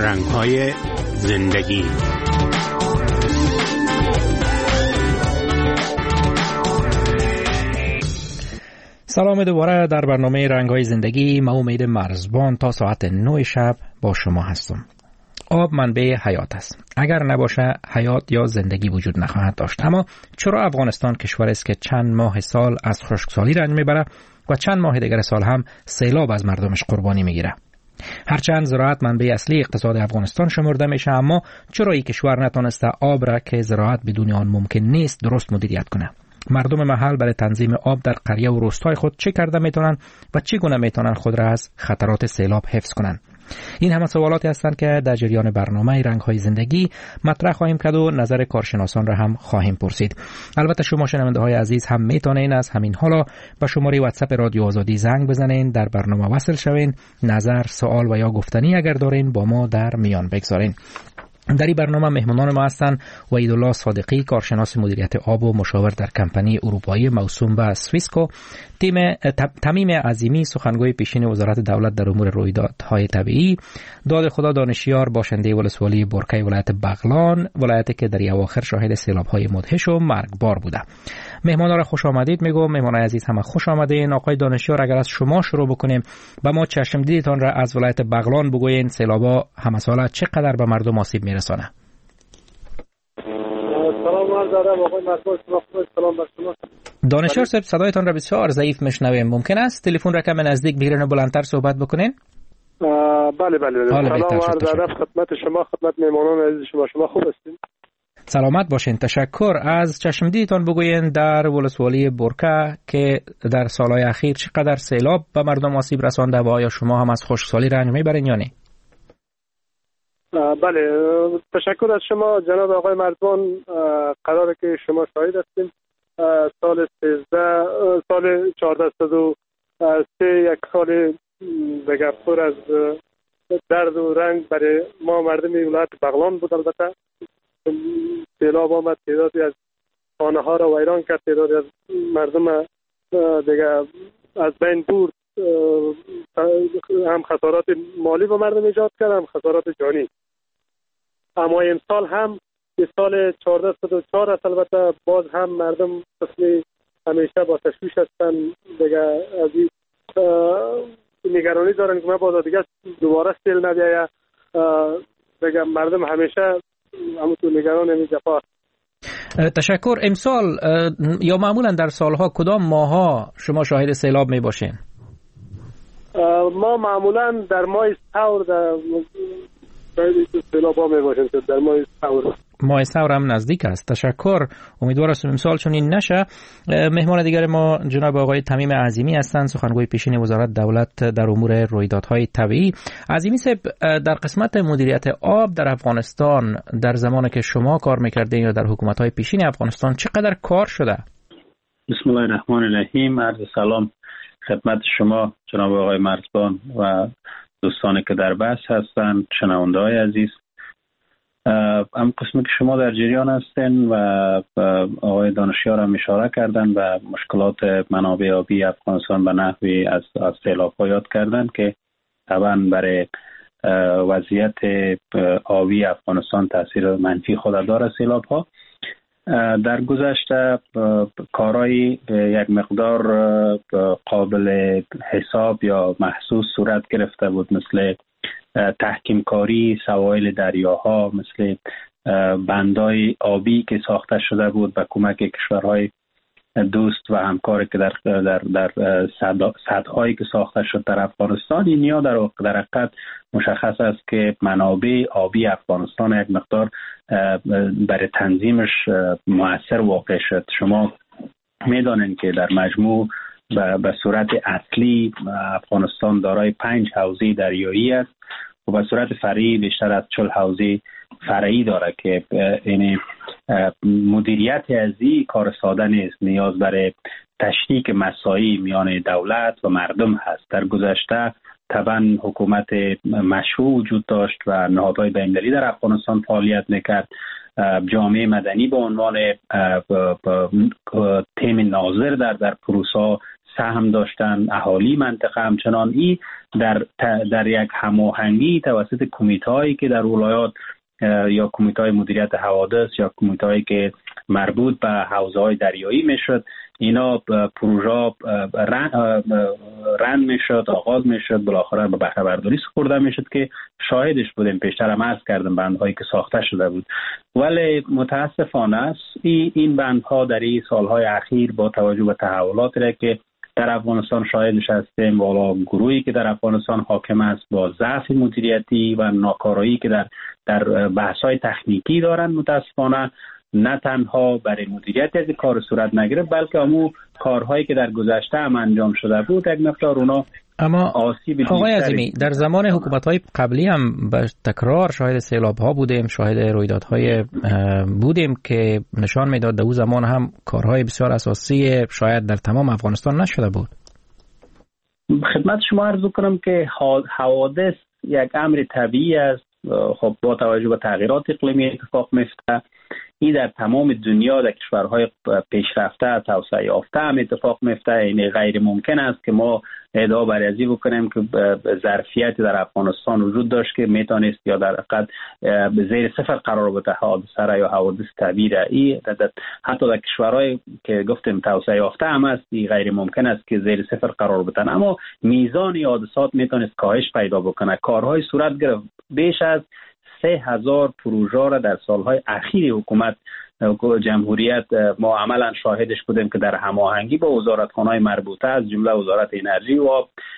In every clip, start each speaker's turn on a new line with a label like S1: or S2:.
S1: رنگ‌های زندگی.
S2: سلام دوباره در برنامه رنگ‌های زندگی. من امید مرزبان تا ساعت 9 شب با شما هستم. آب منبع حیات است. اگر نباشه حیات یا زندگی وجود نخواهد داشت. اما چرا افغانستان کشور است که چند ماه سال از خشکسالی رنج میبره و چند ماه دیگر سال هم سیلاب از مردمش قربانی میگیره؟ هرچند زراعت منبع اصلی اقتصاد افغانستان شمرده میشه، اما چرا این کشور نتونسته آب را که زراعت بدون آن ممکن نیست درست مدیریت کنه؟ مردم محل برای تنظیم آب در قریه و روستای خود چه کرده میتونن و چگونه میتونن خود را از خطرات سیلاب حفظ کنن؟ این همه سوالاتی هستند که در جریان برنامه رنگ‌های زندگی مطرح خواهیم کرد و نظر کارشناسان را هم خواهیم پرسید. البته شما شنونده‌های عزیز هم میتونین از همین حالا به شماره واتساپ رادیو آزادی زنگ بزنین، در برنامه وصل شوین، نظر، سوال و یا گفتنی اگر دارین با ما در میان بگذارین. در این برنامه مهمانان ما هستند وحیدالله صادقی، کارشناس مدیریت آب و مشاور در کمپانی اروپایی موسوم به سویسکو، تمیم عظیمی، سخنگوی پیشین وزارت دولت در امور رویدادهای طبیعی، داد خدا دانشیار، باشنده ولسوالی برکه ولایت بغلان، ولایتی که در اواخر شاهد سیلاب‌های مدهش و مرگبار بوده. مهمانا را خوش آمدید میگم. مهمانان عزیز همه خوش آمدین. آقای دانشیار، اگر از شما شروع بکنیم، به ما چشم دیدتان را از ولایت بغلان بگوین. سیلابا همه ساله چقدر به مردم آسیب میرسانه؟
S3: سلام عرض ادب آقای مرزبان، سلام بر شما.
S2: دانشیار صاحب، صدایتان را بسیار ضعیف میشنویم. ممکن است تلفن را کم نزدیک بگیرین و بلندتر صحبت بکنین؟
S3: بله. سلام عرض ادب خدمت شما، خدمت مهمانان عزیز شما خوب هستین؟
S2: سلامت باشین. تشکر. از چشمدیدتان بگوین در ولسوالی برکه که در سالهای اخیر چقدر سیلاب به مردم آسیب رسانده و آیا شما هم از خشکسالی رنج میبرین یا نه؟
S3: بله، تشکر از شما جناب آقای مرزبان. قراره که شما شاهد هستین سال 1403 یک سال دیگه پر از درد و رنج برای ما مردم ولایت بغلان بود. البته سیلاب آمد، تعدادی از خانه ها را ویران کرد، تعدادی از مردم دیگه از بین برد، هم خسارات مالی به مردم ایجاد کرد، هم خسارات جانی. اما امسال هم که سال 1404 است، البته باز هم مردم قسمی همیشه با تشویش هستن دیگه، از این نگرانی دارن که ما باز دیگه دوباره سیل نبیاید دیگه. مردم همیشه همونطور نگران این جفا.
S2: تشکر. امسال یا معمولا در سالها کدام ماها شما شاهد سیلاب می باشین؟
S3: ما معمولا در ماه ثور شاید سیلاب ها می باشیم. در ماه
S2: ثور هم نزدیک است. تشکر. امیدوار هستم امسال چون این نشه. مهمان دیگر ما جناب آقای تمیم عظیمی هستند، سخنگوی پیشین وزارت دولت در امور رویدادهای طبیعی. عظیمی صاحب، در قسمت مدیریت آب در افغانستان در زمانی که شما کار میکردین یا در حکومت‌های پیشین افغانستان چقدر کار شده؟
S4: بسم الله الرحمن الرحیم. عرض سلام خدمت شما جناب آقای مرزبان و دوستانی که در بحث هستند، شنونده‌های عزیز. هم قسمی که شما در جریان هستین و آقای دانشیار هم اشاره کردن و مشکلات منابع آبی افغانستان به نحوی از سیلاب‌ها یاد کردن که طبعا برای وضعیت آبی افغانستان تاثیر منفی خود داره سیلاب‌ها. در گذشته کارهای یک مقدار قابل حساب یا محسوس صورت گرفته بود، مثل تحکیم کاری سواحل دریاها، مثل بندای آبی که ساخته شده بود به کمک کشورهای دوست و همکاری که در سدهایی که ساخته شد در افغانستان. اینیا در حقیقت مشخص است که منابع آبی افغانستان یک مقدار برای تنظیمش مؤثر واقع شد. شما میدانید که در مجموع به صورت اصلی افغانستان دارای 5 حوزه دریایی است و به صورت فرعی بیشتر از 40 حوزه فرعی داره که این مدیریت از این کار ساده نیست، نیاز برای تشریک مساعی میان دولت و مردم هست. در گذشته طبعا حکومت مشروع وجود داشت و نهادهای بین‌المللی در افغانستان فعالیت میکرد. جامعه مدنی به عنوان تیم ناظر در پروسه سهم داشتن، اهالی منطقه همچنان. این در یک هماهنگی توسط کمیته‌هایی که در ولایات یا کمیته‌های مدیریت حوادث یا کمیته‌هایی که مربوط به حوزه‌های دریایی میشد، اینا پروژه رن میشد، آغاز میشد، بالاخره به بهره برداری سپرده میشد که شاهدش بودیم. پیشتر هم عرض کردم بندهایی که ساخته شده بود، ولی متاسفانه این بندها در این سالهای اخیر با توجه به تحولاتی را که در افغانستان شاهدش هستیم، والا گروهی که در افغانستان حاکم است با ضعف مدیریتی و ناکارایی که در بحث‌های تکنیکی دارن، متاسفانه نه تنها برای مدیریت از کار صورت نگرفت، بلکه همون کارهایی که در گذشته هم انجام شده بود یک مقدار اونا
S2: اما آقای عظیمی در زمان حکومت‌های قبلی هم به تکرار شاهد سیلاب‌ها بودیم، شاهد رویدادهای بودیم که نشان میداد در اون زمان هم کارهای بسیار اساسی شاید در تمام افغانستان نشده بود.
S4: خدمت شما عرض کنم که حوادث یک امر طبیعی است. خب با توجه به تغییرات اقلیمی اتفاق میفته. این در تمام دنیا، در کشورهای پیشرفته توسعه یافته هم اتفاق میفته. این غیر ممکن است که ما ادعا بر ازی بکنیم که ظرفیت در افغانستان وجود داشت که میتونست یا در حقیقت زیر صفر قرار بده حادثه یا حوادث طبیعی را. حتی در کشورهای که گفتیم توسعه یافته هم است، غیر ممکن است که زیر صفر قرار بدن، اما میزان حادثات میتونست کاهش پیدا بکنه. کارهای صورت گرفت. بیش از 3000 پروژه را در سالهای اخیر حکومت جمهوریت ما عملا شاهدش بودیم که در هماهنگی با وزارتخانه‌های مربوطه از جمله وزارت انرژی و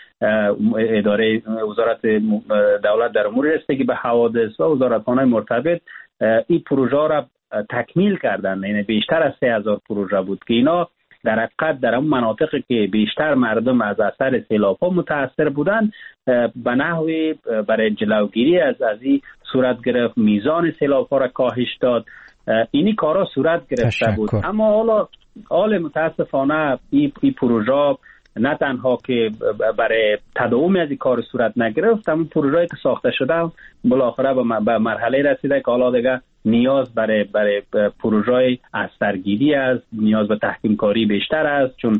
S4: اداره وزارت دولت در امور رسیدگی به حوادث و وزارتخانه‌های مرتبط این پروژه را تکمیل کردن. یعنی بیشتر از 3000 پروژه بود که اینا در حقیقت در اون مناطقی که بیشتر مردم از اثر سیلاب‌ها متاثر بودند به نحوی برای جلوگیری از این صورت گرفت، میزان سیلاب‌ها را کاهش داد. اینی کارا صورت گرفته بود. اما حالا متاسفانه این پروژه نه تنها که برای تداوم از این کار صورت نگرفت، اما پروژه‌ای که ساخته شده بالاخره به مرحله رسیده که حالا دیگه نیاز برای پروژه اثرگیری است، نیاز به تحکیم کاری بیشتر است، چون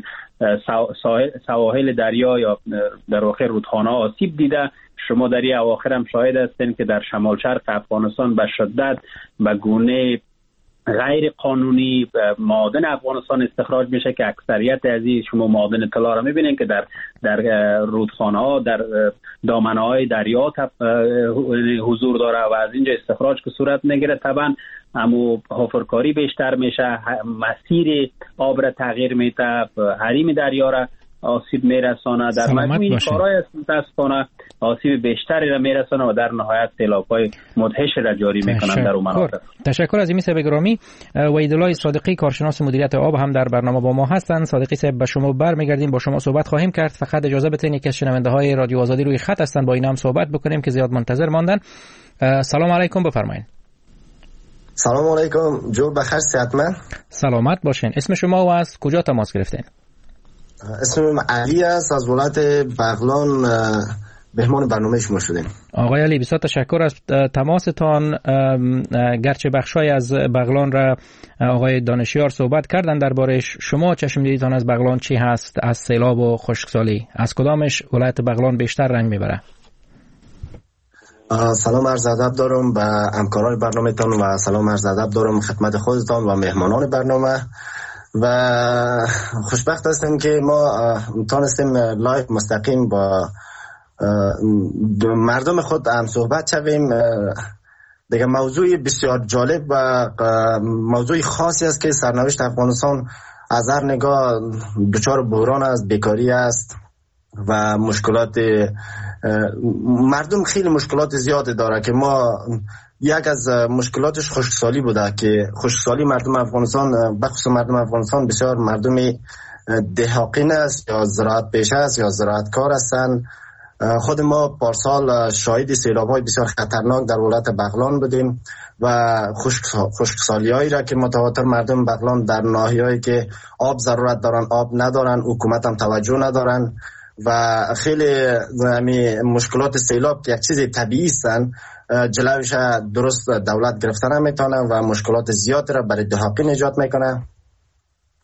S4: سواحل دریا یا در واقع رودخانه آسیب دیده. شما در این اواخر هم شاهد هستین که در شمال شرق افغانستان به شدت به گونه غیر قانونی معادن افغانستان استخراج میشه که اکثریت از این شما معادن طلا را میبینین که در رودخانه ها، در دامنه های دریا حضور داره و از اینجا استخراج که صورت میگیره. طبعا اما حفرکاری بیشتر میشه، مسیر آب را تغییر میده، حریم دریا را آسیب میرسانه. در مجموع این کارهای متاسفانه آسیب بیشتری را میرسانه و در نهایت سیلاب‌های مدهش را جاری میکنن در اون مناطق.
S2: تشکر از این صاحب گرامی. وحیدالله صادقی کارشناس مدیریت آب هم در برنامه با ما هستند. صادقی صاحب به شما برمیگردیم، با شما صحبت خواهیم کرد. فقط اجازه بدین یکی از شنونده‌های رادیو آزادی روی خط هستند، با اینا هم صحبت بکنیم که زیاد منتظر ماندن. سلام علیکم، بفرمایید.
S5: سلام علیکم، جو بخیر، صحتمند؟
S2: سلامت باشین. اسم شما و از کجا تماس گرفتین؟
S5: اسمم علی است، از ولایت بغلان مهمان برنامه شما شدیم.
S2: آقای علی بسیار تشکر از تماستان. گرچه بخشای از بغلان را آقای دانشیار صحبت کردن دربارش، شما چشم دیدتان از بغلان چی هست؟ از سیلاب و خشکسالی از کدامش ولایت بغلان بیشتر رنج میبره؟
S5: سلام عرض ادب دارم به همکاران برنامه تان و سلام عرض ادب دارم خدمت خودتان و مهمانان برنامه. و خوشبخت هستیم که ما تانستیم لایو مستقیم با مردم خود هم صحبت شویم. دیگه موضوع بسیار جالب و موضوع خاصی است که سرنوشت افغانستان از هر نگاه دچار بحران است، بیکاری است و مشکلات مردم خیلی مشکلات زیاده داره که ما یک از مشکلاتش خشکسالی بوده که خشکسالی مردم افغانستان بخصوص مردم افغانستان بسیار مردم دهاقین است یا زراعت پیش است یا زراعت کار هستند. خود ما پارسال شاهد سیلاب‌های بسیار خطرناک در ولایت بغلان بودیم و خشکسالی‌هایی را که متواتر مردم بغلان در ناحیه‌ای که آب ضرورت دارن آب ندارن، حکومت هم توجه ندارن و خیلی مشکلات سیلاب که یک چیز طبیعی هستن جلوش درست دولت گرفتن نمیتونه و مشکلات زیاد را برای دهاقین ایجاد میکنه.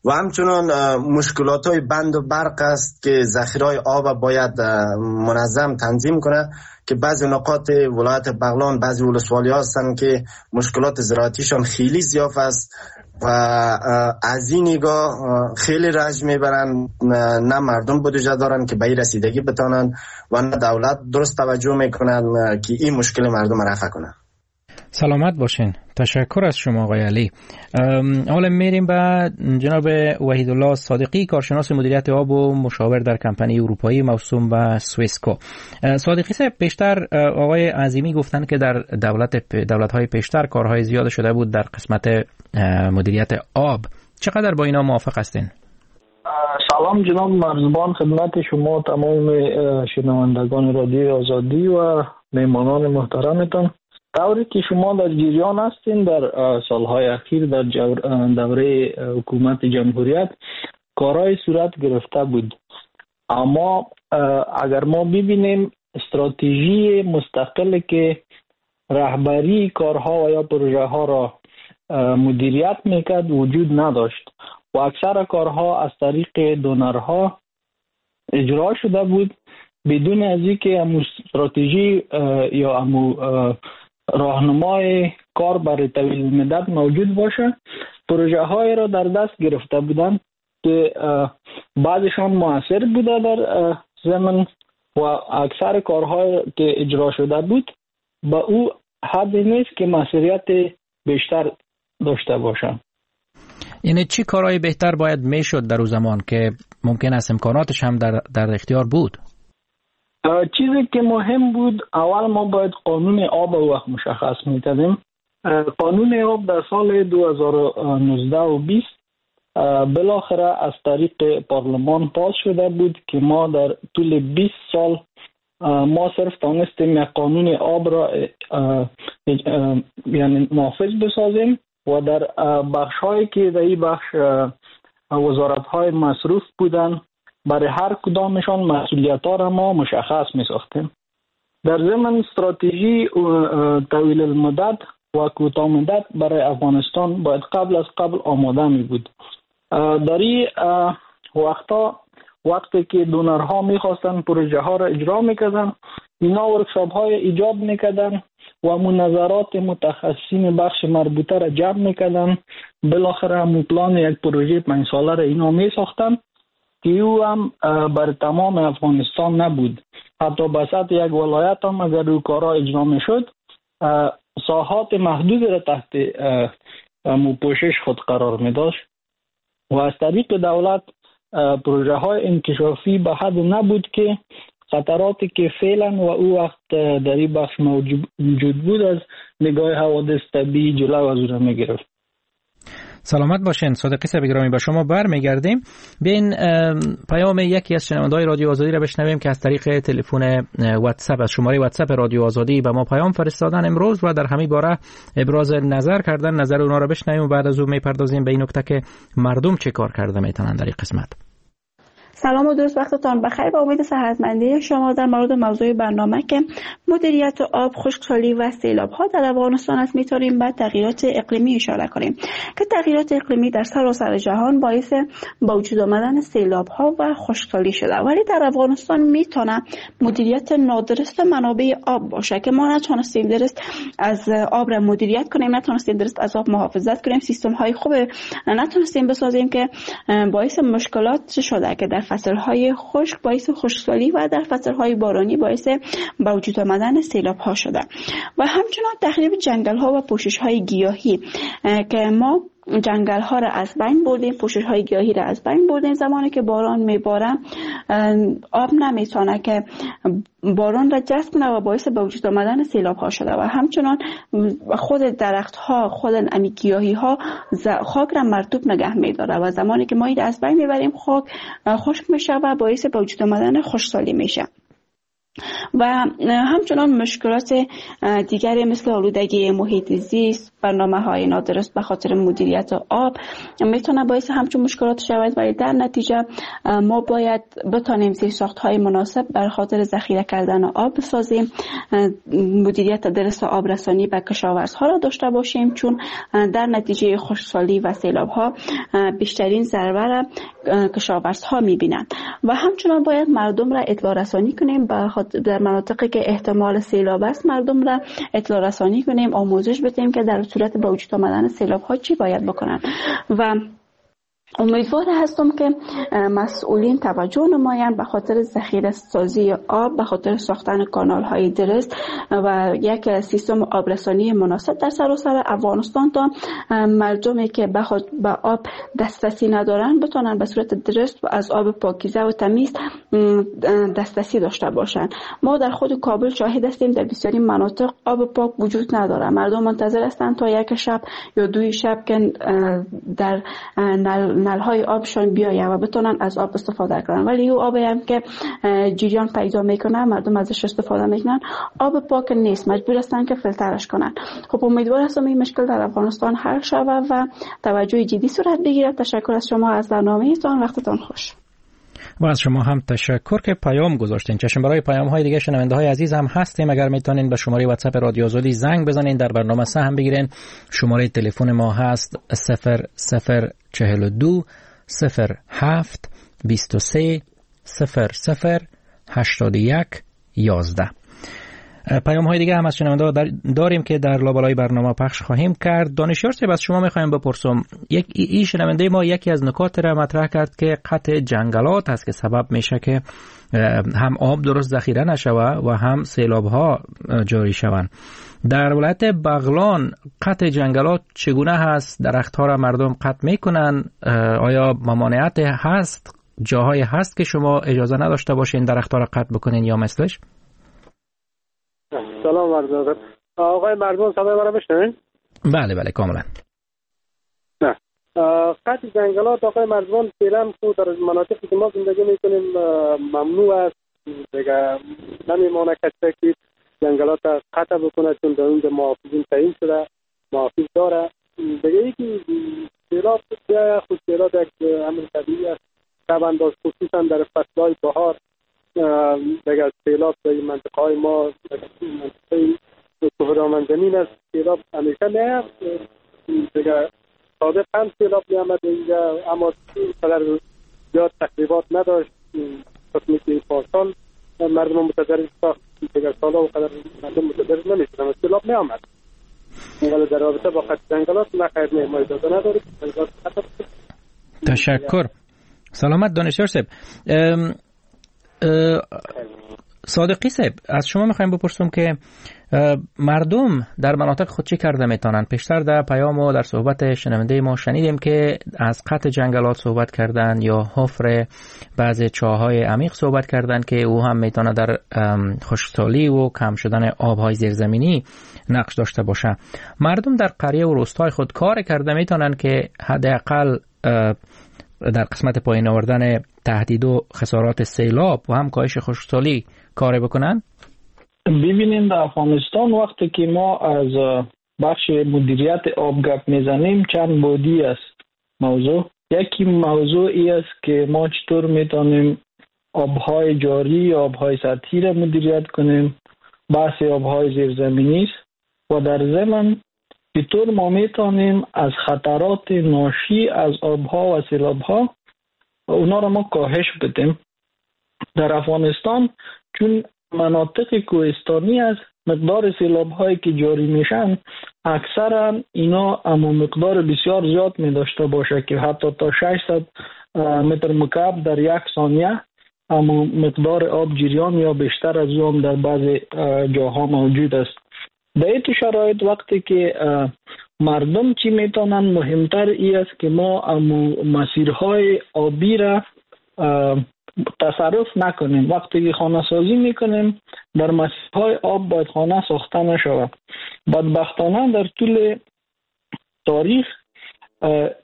S5: و همچنان مشکلات های بند و برق است که ذخیره‌های آب باید منظم تنظیم کنه که بعضی نقاط ولایت بغلان بعضی ولسوالی هستند که مشکلات زراعتیشان خیلی زیاد است و از این نگاه خیلی رنج میبرن، نه مردم بودجه دارن که به این رسیدگی بتانن و نه دولت درست توجه میکنن که این مشکل مردم رفع کنن.
S2: سلامت باشین. تشکر از شما آقای علی. حالا میریم به جناب وحیدالله صادقی، کارشناس مدیریت آب و مشاور در کمپانی اروپایی موسوم به سویسکو. صادقی صاحب، پیشتر آقای عظیمی گفتن که در دولت‌های پیشتر کارهای زیاد شده بود در قسمت مدیریت آب. چقدر با اینا موافق هستین؟
S6: سلام جناب مرزبان، خدمت شما تمام شنوندگان رادیو آزادی و مهمانان محترمتان. طوری که شما در جریان هستین، در سالهای اخیر در دوره حکومت جمهوریت کارهای صورت گرفته بود، اما اگر ما ببینیم استراتژی مستقلی که رهبری کارها و یا پروژه ها را مدیریت میکرد وجود نداشت و اکثر کارها از طریق دونرها اجرا شده بود بدون از اینکه استراتژی یا راهنمای کار برای طویل مدت موجود باشه. پروژه های را در دست گرفته بودند که بعضشان موثر بوده در زمین و اکثر کارهای که اجرا شده بود با او حدی نیست که مسئولیت بیشتر داشته باشند.
S2: یعنی چی کارهای بهتر باید میشد در اون زمان که ممکن است امکاناتش هم در اختیار بود؟
S6: چیزی که مهم بود، اول ما باید قانون آب وقت مشخص می‌کردیم. قانون آب در سال 2019 و 20 بالاخره از طریق پارلمان پاس شده بود که ما در طول 20 سال ما صرف تانستیم یک قانون آب را یعنی نافذ بسازیم و در بخش‌هایی که در این بخش وزارت‌های مصروف بودن برای هر کدامشان مسئولیت‌ها را ما مشخص می‌ساختیم. در ضمن استراتژی طویل المدت و کوتاه مدت برای افغانستان باید قبل از قبل آماده می بود. در این وقتی که دونرها می‌خواستن پروژه ها را اجرا می‌کردن، اینا ورکشاپ های ایجاد می‌کردن و مناظرات متخصصین بخش مربوطه را جمع می‌کردن. بالاخره هم پلان یک پروژه 5 ساله را اینا می‌ساختن که او هم بر تمام افغانستان نبود. حتی بسط یک ولایت هم اگر او کارا اجرا می‌شد، ساحات محدود را تحت پوشش خود قرار می‌داشت و از طریق دولت پروژه های انکشافی به حد نبود که خطراتی که فعلا و او وقت در این بخش موجود بود از نگاه حوادث طبیعی جلو از او را می‌گرفت.
S2: سلامت باشین. صادقی صاحب گرامی، با شما برمیگردیم. بین پیام یکی از شنونده‌های رادیو آزادی را بشنویم که از طریق تلفن واتساپ از شماره واتساپ رادیو آزادی به ما پیام فرستادن امروز و در همین باره ابراز نظر کردن. نظر اونا را بشنویم و بعد از اون میپردازیم به این نکته که مردم چه کار کرده میتونن در این قسمت.
S7: سلام و درود وقتتان بخیر. با امید صحتمندی شما در مورد موضوع برنامه که مدیریت آب، خشکسالی و سیلاب‌ها در افغانستان است می‌تونیم به تغییرات اقلیمی اشاره کنیم که تغییرات اقلیمی در سراسر جهان باعث با وجود آمدن سیلاب‌ها و خشکسالی شده، ولی در افغانستان میتونه مدیریت نادرست منابع آب باشه که ما نتونستیم درست از آب را مدیریت کنیم، نتونستیم درست از آب محافظت کنیم، سیستم‌های خوب نتونستیم بسازیم که باعث مشکلات شده که در فصل‌های خشک باعث خشکسالی و در فصل‌های بارانی باعث با وجود آمدن سیلاب‌ها شده و همچنان تخریب جنگل‌ها و پوشش‌های گیاهی که ما جنگل‌ها را از بین بردیم، پوشش‌های گیاهی را از بین بردیم. زمانی که باران میباره آب نمیتونه که باران را جذب کنه و باعث به وجود آمدن سیلاب‌ها شده و همچنان خود درخت‌ها، خود گیاهی‌ها خاک را مرطوب نگه می‌داره و زمانی که ما این از بین میبریم خاک خشک میشه و باعث به وجود آمدن خشکسالی میشه. و همچنان مشکلات دیگری مثل آلودگی محیط زیست، برنامه‌های نادرست به خاطر مدیریت آب میتونه باعث همچون مشکلات شود. ولی در نتیجه ما باید بتانیم زیرساخت‌های مناسب بر خاطر ذخیره کردن آب بسازیم، مدیریت درست آبرسانی به کشاورزها را داشته باشیم، چون در نتیجه خشکسالی و سیلاب‌ها بیشترین ضرر را کشاورزها می‌بینند. و همچنان باید مردم را اطلاع رسانی کنیم در مناطقی که احتمال سیلاب است، مردم را اطلاع رسانی کنیم، آموزش بدیم که در صورت به وجود آمدن سیلاب‌ها چی باید بکنن. و امیدوار هستم که مسئولین توجه نمایند به خاطر ذخیره سازی آب، به خاطر ساختن کانال های درست و یک سیستم آبرسانی مناسب در سراسر افغانستان تا مردمی که به آب دسترسی ندارند بتونن به صورت درست و از آب پاکیزه و تمیز دسترسی داشته باشند. ما در خود کابل شاهد هستیم در بسیاری مناطق آب پاک وجود نداره. مردم منتظر هستند تا یک شب یا دوی شب که در نل‌های آبشان بیایه و بتونن از آب استفاده کنن. ولی او آبی هم که جریان پیدا میکنه مردم ازش استفاده میکنن، آب پاک نیست، مجبور هستن که فیلترش کنن. خب امیدوار هستم این مشکل در افغانستان حل شود و توجه جدی صورت بگیرد. تشکر از شما از برنامه‌تان، وقتتان خوش.
S2: و از شما هم تشکر که پیام گذاشتین. چشم برای پیام‌های دیگه شنونده‌های عزیز هم هستیم. اگر میتونین به شماره واتساپ رادیو آزادی زنگ بزنین، در برنامه سهم بگیرین. شماره تلفن ما هست 0042 07 23 00 81 11. پیام های دیگه هم از شنونده داریم که در لابلای برنامه پخش خواهیم کرد. دانشیار صاحب از شما میخوایم بپرسم، این شنونده ما یکی از نکات را مطرح کرد که قطع جنگلات است که سبب میشه که هم آب درست ذخیره نشود و هم سیلاب ها جاری شوند. در ولایت بغلان قطع جنگلات چگونه هست؟ درخت ها را مردم قطع میکنن؟ آیا ممانعت هست؟ جاهای هست که شما اجازه نداشته باشین درخت ها را قطع بکنین یا مثلش؟
S3: سلام مردم. آقای مرزبان صدای مرا میشنوین؟
S2: بله کاملا.
S3: نه قطع جنگلات آقای مرزبان فعلا در مناطقی که ما زندگی میکنیم ممنوع است. دیگه نمیمانه کسی که جنگلات قطع بکنه، چون در اونجا محافظین تعیین شده، محافظ داره. دیگه یکی سیلاب خود سیلاب یک امر طبیعی است، طبعا باز خصوصا در فصلهای بهار دیگه سیلاب در منطقه های ما منطقه کوهستان زمین است، سیلاب همیشه میاد. دیگه سابق هم سیلاب میامد اینجا، اما اینقدر زیاد تخریبات نداشت. قسمی که پارسال مردم متضرر ساخت، دیگه سالا و قدر مردم متضرر نمیشدن، سیلاب میامد. ولی در رابطه با قطع جنگلات نخیر ما اجازه نداریم.
S2: تشکر. سلامت دانشیار صاحب. صادقی صاحب از شما میخوایم بپرسم که مردم در مناطق خود چی کرده میتونن؟ پیشتر در پیام و در صحبت شنونده ما شنیدیم که از قطع جنگلات صحبت کردن یا حفر بعضی چاهای عمیق صحبت کردن که او هم میتونه در خشکسالی و کم شدن آبهای زیرزمینی نقش داشته باشه. مردم در قریه و روستای خود کار کرده میتونن که حداقل در قسمت پایین آوردن تهدید و خسارات سیلاب و هم کاهش خشکسالی کار بکنن؟
S6: ببینید در افغانستان وقتی که ما از بخش مدیریت آب گپ میزنیم چند بعدی است موضوع. یکی موضوعی است که ما چطور میتونیم آبهای جاری، آبهای سطحی را مدیریت کنیم. بحث آبهای زیرزمینی است و در ضمن چطور ما میتونیم از خطرات ناشی از آبها و سیلابها اونا را ما کاهش بدیم. در افغانستان چون مناطق کوهستانی است، مقدار سیلاب‌هایی که جاری میشن اکثرا اینا اما مقدار بسیار زیاد می داشته باشه که حتی تا 600 متر مکعب در یک ثانیه اما مقدار آب جریان یا بیشتر از اون در بعضی جاها موجود است. در این شرایط وقتی که مردم چی میتونن، مهمتر ای است که ما مسیرهای آبی را تصرف نکنیم. وقتی که خانه سازی میکنیم در مسیرهای آب باید خانه ساخته نشود. بدبختانه در طول تاریخ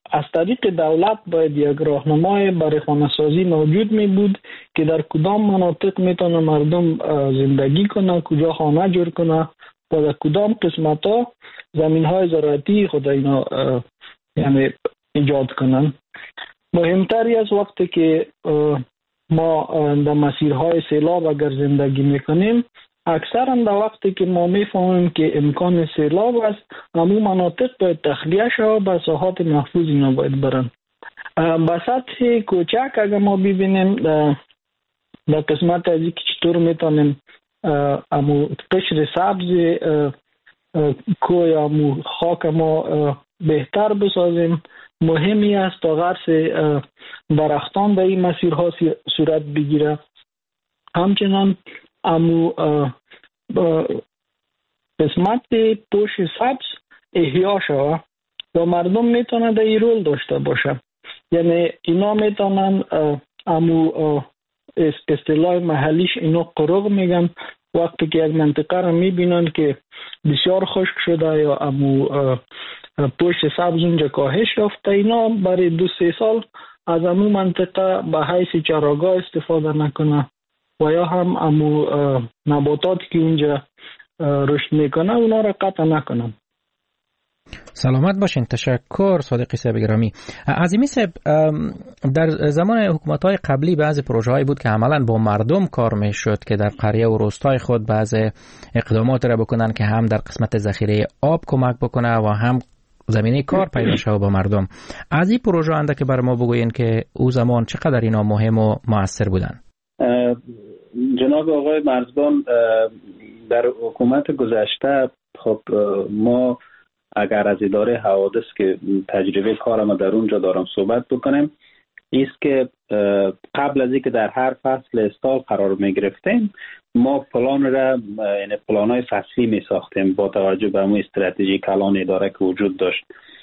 S6: از طریق دولت باید یک راهنمای برای خانه‌سازی موجود می بود که در کدام مناطق میتونه مردم زندگی کنه، کجا خانه جور کنه و در کدام قسمت ها زمین های زراعتی خود اینا یعنی ایجاد کنن. مهمتری از وقتی که ما در مسیرهای سیلاب اگر زندگی میکنیم، اکثرا در وقتی که ما میفهمیم که امکان سیلاب است، همون مناطق باید تخلیه شود، به ساحات محفوظ اینا باید برن. به سطح کوچک اگر ما ببینیم در قسمت از که چطور میتونیم امو قشر سبز کوه یا امو خاک ما بهتر بسازیم، مهمی است تا غرس درختان در این مسیرها صورت بگیره. همچنان امو قسمت پوش سبز احیا شود و مردم میتونه در این رول داشته باشه. یعنی اینا میتونن امو اصطلاح محلیش اینو قروق میگن، وقتی که یک منطقه رو میبینن که بسیار خشک شده یا امو پشت سبز اونجا کاهش یافته، اینا برای 2-3 سال از امو منطقه به حیث چراگاه استفاده نکنه و یا هم امو نباتاتی که اونجا رشد میکنه اونا را قطع نکنن.
S2: سلامت باشین. تشکر صادقی صاحب گرامی. عظیمی صاحب، در زمان حکومت‌های قبلی بعضی پروژه‌هایی بود که عملاً با مردم کار می‌شد که در قریه و روستای خود بعضی اقدامات را بکنن که هم در قسمت ذخیره آب کمک بکنه و هم زمینه کار پیدا شود با مردم. از این پروژه انده که بر ما بگوین که او زمان چقدر اینا مهم و مؤثر بودن؟
S4: جناب آقای مرزبان، در حکومت گذشته خب ما اگر از اداره حوادث که تجربه کارم در اونجا دارم صحبت بکنم، ایست که قبل از اینکه در هر فصل استال قرار می گرفتیم، ما پلان را یعنی پلان‌های فصلی می ساختیم با توجه به اون استراتژی کلان اداره که وجود داشت.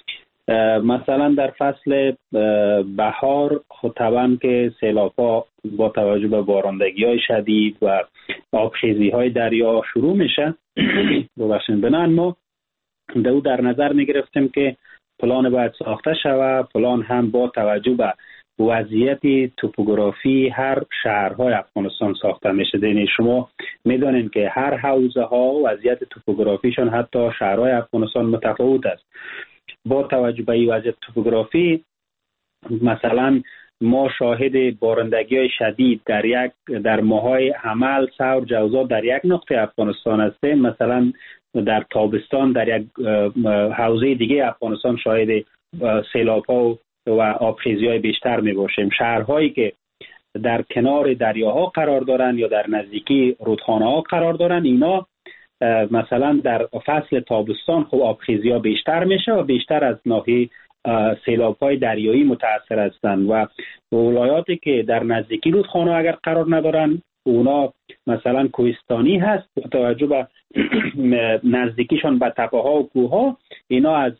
S4: مثلا در فصل بهار خود طبعا که سیلاب‌ها با توجه به بارندگی‌های شدید و آبخیزی‌های دریا شروع میشه بنابراین ما در نظر می گرفتیم که پلان باید ساخته شود. پلان هم با توجه به وضعیت توپوگرافی هر شهرهای افغانستان ساخته میشه. یعنی شما میدونین که هر حوزه ها وضعیت توپوگرافیشون حتی شهرهای افغانستان متفاوت است. با توجه به این وضعیت توپوگرافی مثلا ما شاهد بارندگی‌های شدید در ماه‌های حمل، ثور، جوزا در یک نقطه افغانستان هستیم. مثلا در تابستان در یک حوزه دیگه افغانستان شاهد سیلاب‌ها و آبخیزی‌های بیشتر می‌باشیم. شهرهایی که در کنار دریاها قرار دارن یا در نزدیکی رودخانه‌ها قرار دارن، اینا مثلا در فصل تابستان خب آبخیزی‌ها بیشتر میشه و بیشتر از ناحیه سیلاب‌های دریایی متأثر هستند و ولایاتی که در نزدیکی رودخانه اگر قرار ندارن اونا مثلا کوهستانی هست، با توجه به نزدیکیشان به تپه‌ها و کوه‌ها، اینا از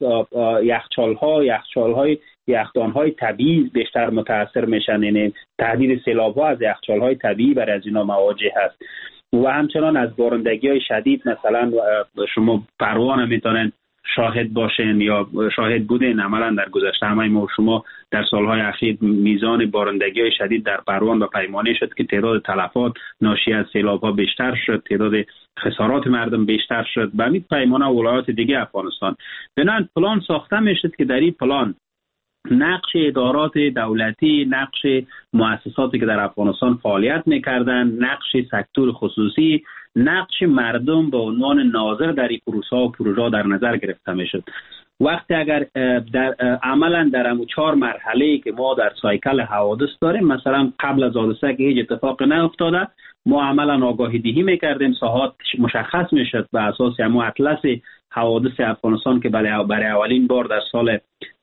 S4: یخچال‌های طبیعی بیشتر متأثر میشن. یعنی تهدید سیلاب‌ها از یخچال‌های طبیعی برای از اینا مواجه هست و همچنان از بارندگی‌های شدید. مثلا شما پروان میتونن شاهد باشین یا شاهد بودین عملا در گذشته همه ما شما در سالهای اخیر میزان بارندگی‌های شدید در پروان و پیمانه شد که تعداد تلفات ناشی از سیلاب‌ها بیشتر شد، تعداد خسارات مردم بیشتر شد به همین پیمانه و ولایات دیگه افغانستان. بنابراین پلان ساخته میشد که در این پلان نقش ادارات دولتی، نقش مؤسساتی که در افغانستان فعالیت میکردن، نقش سکتور خصوصی، نقش مردم به عنوان ناظر در این پروژه در نظر گرفته میشد. وقتی اگر عملا در همون 4 مرحله که ما در سایکل حوادث داریم، مثلا قبل از حادثه که هیچ اتفاق نیفتاده، ما عملا آگاهی دهی میکردیم، ساحات مشخص میشد به اساس همون اطلس حوادث افغانستان که برای اولین بار در سال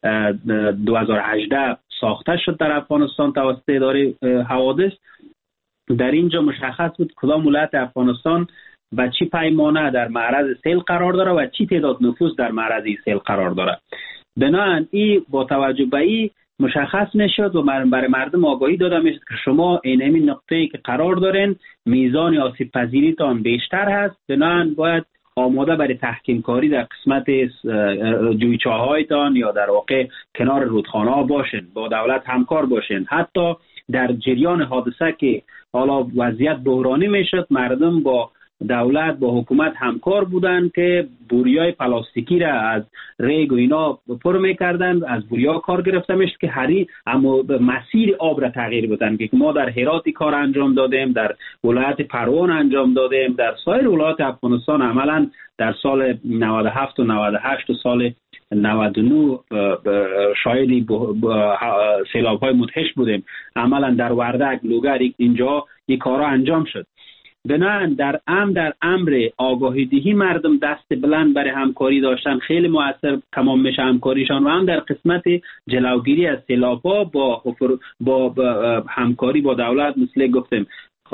S4: 2018 ساخته شد در افغانستان توسط اداره حوادث. در اینجا مشخص بود کدام ولایت افغانستان و چی پیمانه در معرض سیل قرار داره و چی تعداد نفوس در معرض سیل قرار داره. بنابراین این با توجه به این مشخص میشد و برای مردم آگاهی داده میشد که شما این نقطه‌ای که قرار دارین میزان آسیب پذیریتان بیشتر هست، بنابراین باید آماده برای تحکیم کاری در قسمت جویچه‌هایتان یا در واقع کنار رودخانه ها باشین، با دولت همکار باشین. حتی در جریان حادثه که حالا وضعیت بحرانی میشد، مردم با دولت با حکومت همکار بودن که بوریای پلاستیکی را از ریگ و اینا پر میکردن، از بوریا کار گرفته میشد که اما مسیر آب را تغییر بدن، که ما در هرات کار انجام دادیم، در ولایت پروان انجام دادیم، در سایر ولایات افغانستان عملا در سال 97 و 98 و سال 99 شاهد سیلاب‌های مدهش بودیم. عملا در وردک، لوگر، اینجا این کارا انجام شد. بنابراین در امر آگاهی دهی مردم دست بلند برای همکاری داشتن خیلی مؤثر تمام میشه همکاریشان، و هم در قسمت جلوگیری از سیلاب‌ها با همکاری با دولت، مثل گفتیم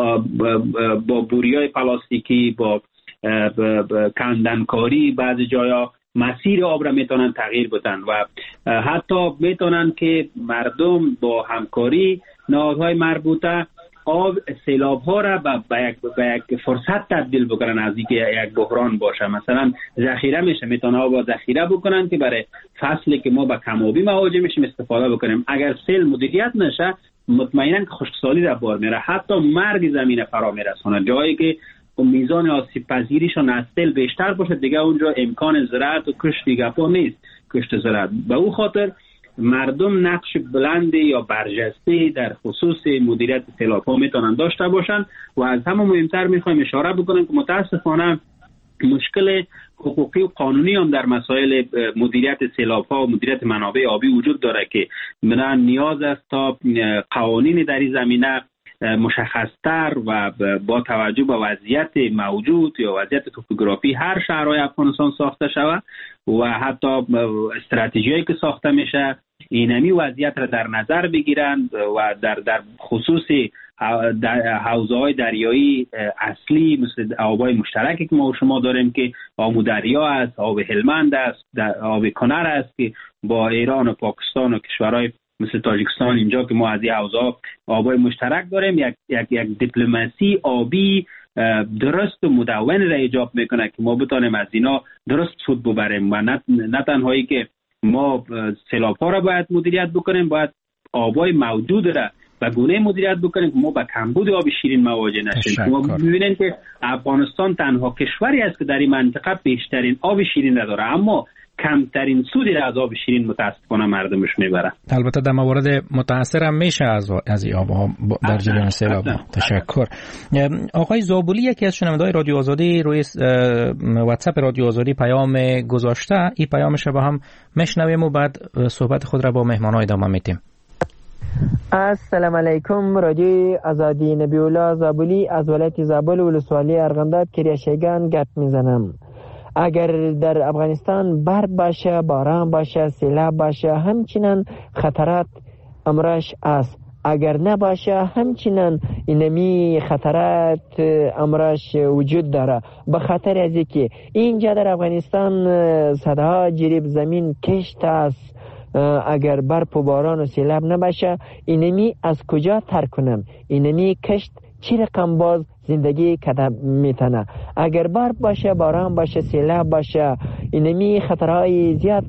S4: با بوریای پلاستیکی، با کندنکاری، بعضی جایا مسیر آب را میتونن تغییر بدن و حتی میتونن که مردم با همکاری نهادهای مربوطه سیلاب ها را به یک فرصت تبدیل بکنن، از اینکه یک بحران باشه. مثلا ذخیره میشه، میتونه آب ذخیره بکنن که برای فصلی که ما به کم‌آبی مواجه میشیم استفاده بکنیم. اگر سیل مدیریت نشه مطمئنا که خشکسالی در بار میره، حتی مرگ زمین فرا میرسونه. جایی که میزان آسیب پذیریشون از سیل بیشتر باشه دیگه اونجا امکان زراعت و کشت گپا نیست، کشت زراعت. به او خاطر مردم نقش بلندی یا برجسته در خصوص مدیریت سیلاب‌ها میتونن داشته باشن. و از همه مهمتر میخوایم اشاره بکنم که متاسفانه مشکل حقوقی و قانونی هم در مسائل مدیریت سیلاب‌ها و مدیریت منابع آبی وجود داره که من نیاز است تا قوانین در این زمینه مشخصتر و با توجه به وضعیت موجود یا وضعیت توپوگرافی هر شهرهای افغانستان ساخته شود و حتی استراتژیایی که ساخته میشه اینمی وضعیت را در نظر بگیرند و در خصوص حوزه‌های دریایی اصلی مثل آب‌های مشترکی که ما و شما داریم که آمودریا است، آب هلمند است، آب کنر است که با ایران و پاکستان و کشورهای مثل تاجیکستان اینجا که ما از این حوزه‌ها آب‌های مشترک داریم، یک دیپلماسی آبی درست و مدون را ایجاب میکنه که ما بتانیم از اینا درست سود ببریم و نه تنهایی که ما سیلاب‌ها را باید مدیریت بکنیم، باید آب‌های موجود را به گونه مدیریت بکنیم که ما با کمبود آب شیرین مواجه نشیم. ما ببینیم که افغانستان تنها کشوری است که در این منطقه بیشترین آب شیرین را داره، اما کمترین سودی را از آب شیرین متاسفانه مردمش میبره.
S2: البته در موارد متاثر هم میشه از این آبها در جریان سیلاب. تشکر. آقای زابلی یکی از شنونده‌های رادیو آزادی روی واتساپ رادیو آزادی پیام گذاشته، این پیامش با هم میشنویم و بعد صحبت خود را با مهمان‌ها ادامه میدیم.
S8: السلام علیکم. رادیو آزادی، نبی الله زابلی از ولایت زابل ولسوالی ارغنداب کریاشیگان گپ میزنم. اگر در افغانستان برف باشه، باران باشه، سیلاب باشه، همچنان خطرات امرش است. اگر نباشه همچنان اینمی خطرات امرش وجود داره، به خاطر از اینکه اینجا در افغانستان صدها جریب زمین کشت است. اگر برف و باران و سیلاب نباشه اینمی از کجا ترک کنم؟ اینمی کشت چی رقم باز زندگی کده میتونه؟ اگر برف باشه، باران باشه، سیلاب باشه، اینمی خطرهای زیاد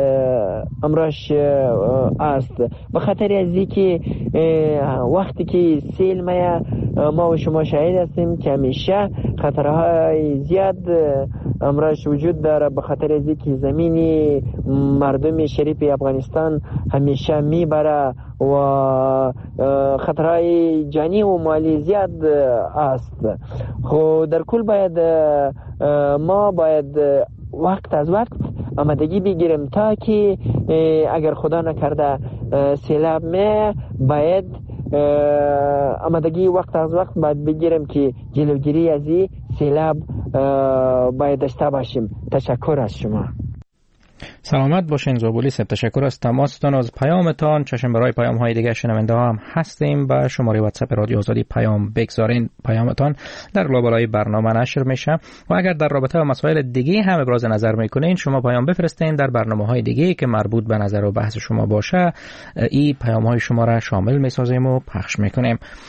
S8: امرش است. به خاطر از اینکه وقتی که سیل میاد ما و شما شاهد هستیم که همیشه خطرهای زیاد امرش وجود داره، به خاطر از اینکه زمینی مردم شریف افغانستان همیشه میبره و خطرهای جانی و مالی زیاد است. خب در کل باید ما وقت از وقت آمادگی بگیریم تا که اگر خدا نکرده سیلاب باید آمادگی وقت از وقت باید بگیریم که جلوگیری از این سیلاب باید داشته باشیم. تشکر از شما.
S2: سلامت باشین زابلی صاحب، تشکر از تماستان، از پیامتان. چشم برای پیام های دیگه شنونده ها هم هستیم. با شماره واتساپ رادیو آزادی پیام بگذارین، پیامتان در لابلای برنامه نشر میشه. و اگر در رابطه با مسائل دیگه هم ابراز نظر میکنین شما پیام بفرستین در برنامه های دیگه که مربوط به نظر و بحث شما باشه. این پیام های شما را شامل میسازیم و پخش میکنیم.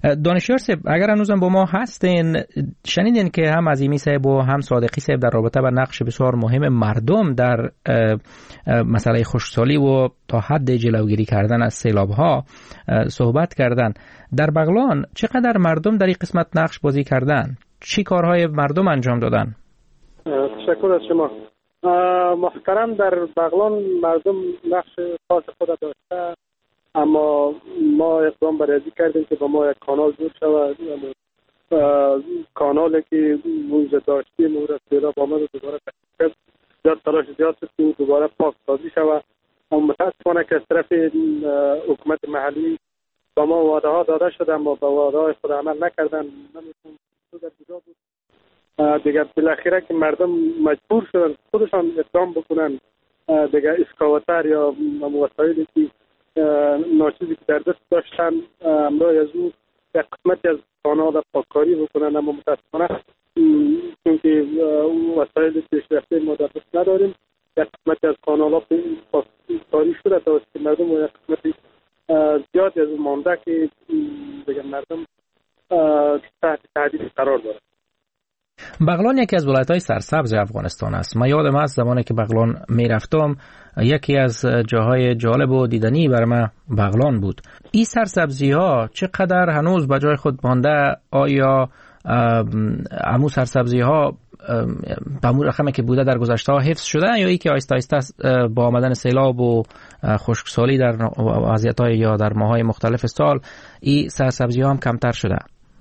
S2: دانشیار صاحب، اگر هنوزم با ما هستین، شنیدین که هم عظیمی صاحب و هم صادقی صاحب در رابطه با نقش بسیار مهم مردم در مسئله خشکسالی و تا حد جلوگیری کردن از سیلاب‌ها صحبت کردن. در بغلان چقدر مردم در این قسمت نقش بازی کردن؟ چی کارهای مردم انجام دادن؟
S3: تشکر از شما محترم. در بغلان مردم نقش خاص خود داشته، اما ما اقدام بر ازی کردیم که با ما یک کانال دور شود. کانالی که موجه داشتیم او را سیلاب آمد و دوباره تکلیف زیاد تلاش زیاد شد که دوباره پاک سازی شود. اما متاسفانه که از طرف حکومت محلی با ما وعده ها داده شد، اما با وعده های خود عمل نکردن. نمیتونم در کجا بود دیگه بالاخره که مردم مجبور شدن خودشان اقدام بکنن دیگه اسکاواتر یا وسایلی که ناچیزی که در دست داشتن امروز از اون یک قسمتی از کانال پاککاری بکنن، اما متاسفانه چونکه وسایل پیشرفته ما در دست نداریم، یک قسمتی از کانال پاککاری شده توسط مردم و یک قسمتی زیادی از اون مانده که دیگه مردم تحت تهدید قرار دارد.
S2: بغلان یکی از ولایت‌های سرسبز افغانستان است. من یادم است زمانی که بغلان میرفتم یکی از جاهای جالب و دیدنی برای من بغلان بود. این سرسبزی‌ها چقدر هنوز به جای خود مانده؟ آیا همون سرسبزی‌ها به همون رقمی که بوده در گذشته حفظ شده یا ای که آهسته آهسته با آمدن سیلاب و خشکسالی در وضعیت‌های یا در ماه‌های مختلف سال این سرسبزی‌ها هم کمتر شده؟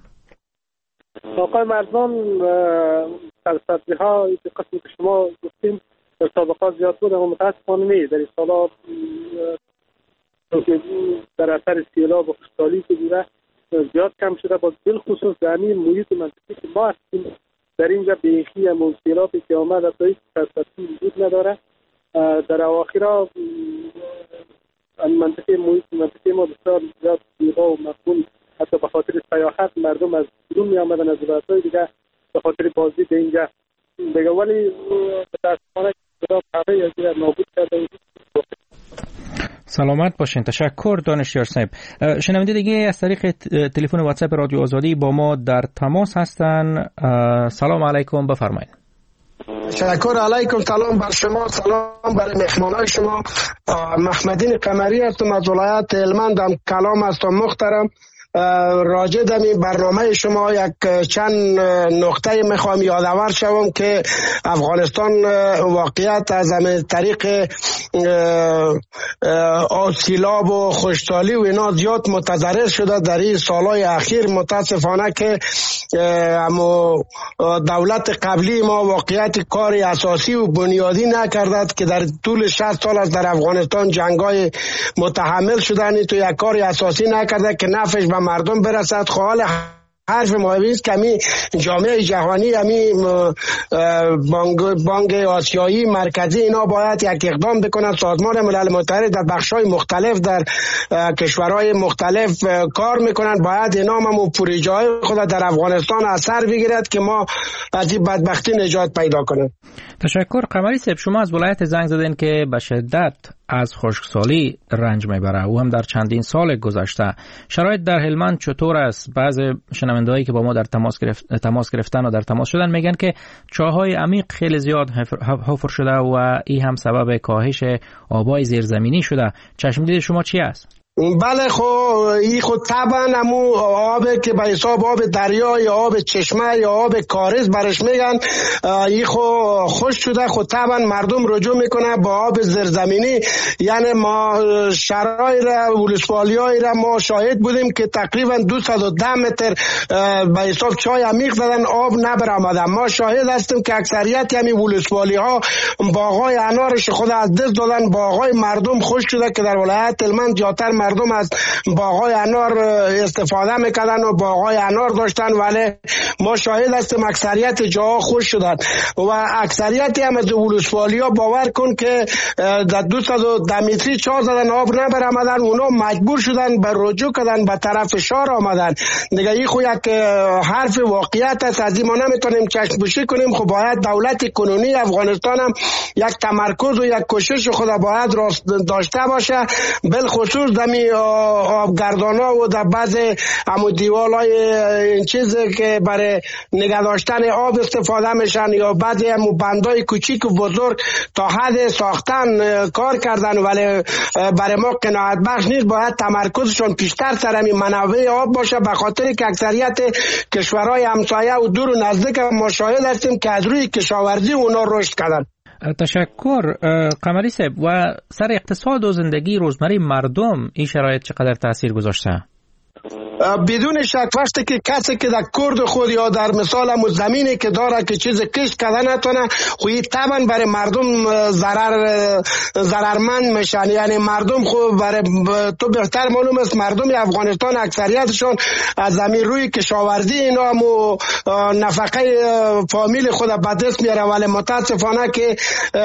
S3: آقای مرزبان، سرسبزی ها این قسمی که شما گفتیم در سابقات زیاد بود، اما متاسفانه نه. در این سالات در اثر سیلاب و خشکسالی که بوده زیاد کم شده، با بالخصوص در همین محیط منطقی که ما هستیم در اینجا بیخی همون سیلابی که آمد تا هیچ سرسبزی وجود نداره. در اواخر منطقه ما بسیار زیاد زیبا و مقبول، حتی به خاطر سیاحت مردم از بیرون می آمدن از ولایت‌های دیگه به خاطر بازدید اینجا دیگه، ولی متاسفانه همه از نابود کرده.
S2: سلامت باشین. تشکر دانشیار صاحب. شنونده دیگه از طریق تلفن واتساپ رادیو آزادی با ما در تماس هستن. سلام علیکم، بفرمایید.
S9: تشکر علیکم. سلام بر شما، سلام بر مهمانان شما. محمدین قمری هستم از ولایت هلمند. کلام هستم محترم. راجع به برنامه شما یک چند نکته میخوام یادآور شوم که افغانستان واقعیت از همه طریق سیلاب و خشکسالی و اینا زیاد متضرر شده در این سالهای اخیر. متاسفانه که دولت قبلی ما واقعیت کار اساسی و بنیادی نکردد که در طول 60 سال از در افغانستان جنگای متحمل شدن، تو یک کار اساسی نکرده که نفعش به مردم برسد. حال حرف مهمی است که همین جامعه جهانی، همین بانک آسیایی مرکزی اینا باید یک اقدام بکنند. سازمان ملل متحد در بخش‌های مختلف در کشورهای مختلف کار میکنند. باید اینا هم پروژه‌های خود در افغانستان اثر بگیرد که ما از این بدبختی نجات پیدا کنیم.
S2: تشکر. قمری صاحب، شما از ولایت زنگ زدین که به شدت از خشکسالی رنج میبره او هم در چندین سال گذشته. شرایط در هلمند چطور است؟ بعض شنوندهایی که با ما در تماس گرفتن و در تماس شدن میگن که چاهای عمیق خیلی زیاد حفر شده و این هم سبب کاهش آبای زیرزمینی شده. چشم دید شما چی است؟
S9: بله، این خود طبعا همون آب که به حساب آب دریا یا آب چشمه یا آب کارز برش میگن، این خود خوش شده. خود طبعا مردم رجوع میکنه با آب زیرزمینی. یعنی ما شرایط ولسوالی‌های را ما شاهد بودیم که تقریبا 210 متر به حساب چای عمیق زدن، آب نبرآمده. ما شاهد هستیم که اکثریت همین ولسوالی‌ها باغ‌های انارش خود از دست دادن. باغ‌های مردم خوش شده که در ولایت هلمند زیادتر مردم از باغ‌های انار استفاده میکردن و باغ‌های انار داشتن، ولی ما شاهد هستیم اکثریت جاها خوش شدن و اکثریت هم از ولسوالی‌ها باور کن که در 210 متری چاه زدن، آب نبرآمدن. اونا مجبور شدن به رجوع کردن به طرف شهر آمدن. دیگه این خو یک حرف واقعیت است، از این ما نمیتونیم چشم پوشی کنیم. خب باید دولت کنونی افغانستان هم یک تمرکز و یک کوشش خود باید داشته باشه، بالخصوص در همی آبگردانا و در بعض همو دیوالای این چیز که برای نگه داشتن آب استفاده میشن یا بعضی همو بندای کوچیک و بزرگ تا حد ساختن کار کردن، ولی برای ما قناعت بخش نیست. باید تمرکزشون بیشتر سر همین منابع آب باشه، به خاطر که اکثریت کشورهای همسایه و دور و نزدیک ما شاهد هستیم که از روی کشاورزی اونا رشد کردن.
S2: تشکر قمری صاحب. و سر اقتصاد و زندگی روزمره مردم این شرایط چقدر تاثیر گذاشته؟
S9: بدون شک وقتی که کسی که در کرد خود یا در مثال همون زمینی که داره که چیز کشت کردن نتونه، خوی طبعا برای مردم ضررمند میشن. یعنی مردم خود برای تو بهتر معلوم است مردم افغانستان اکثریتشون از زمین روی کشاورزی اینا همو نفقه فامیل خود به دست میاره، ولی متاسفانه که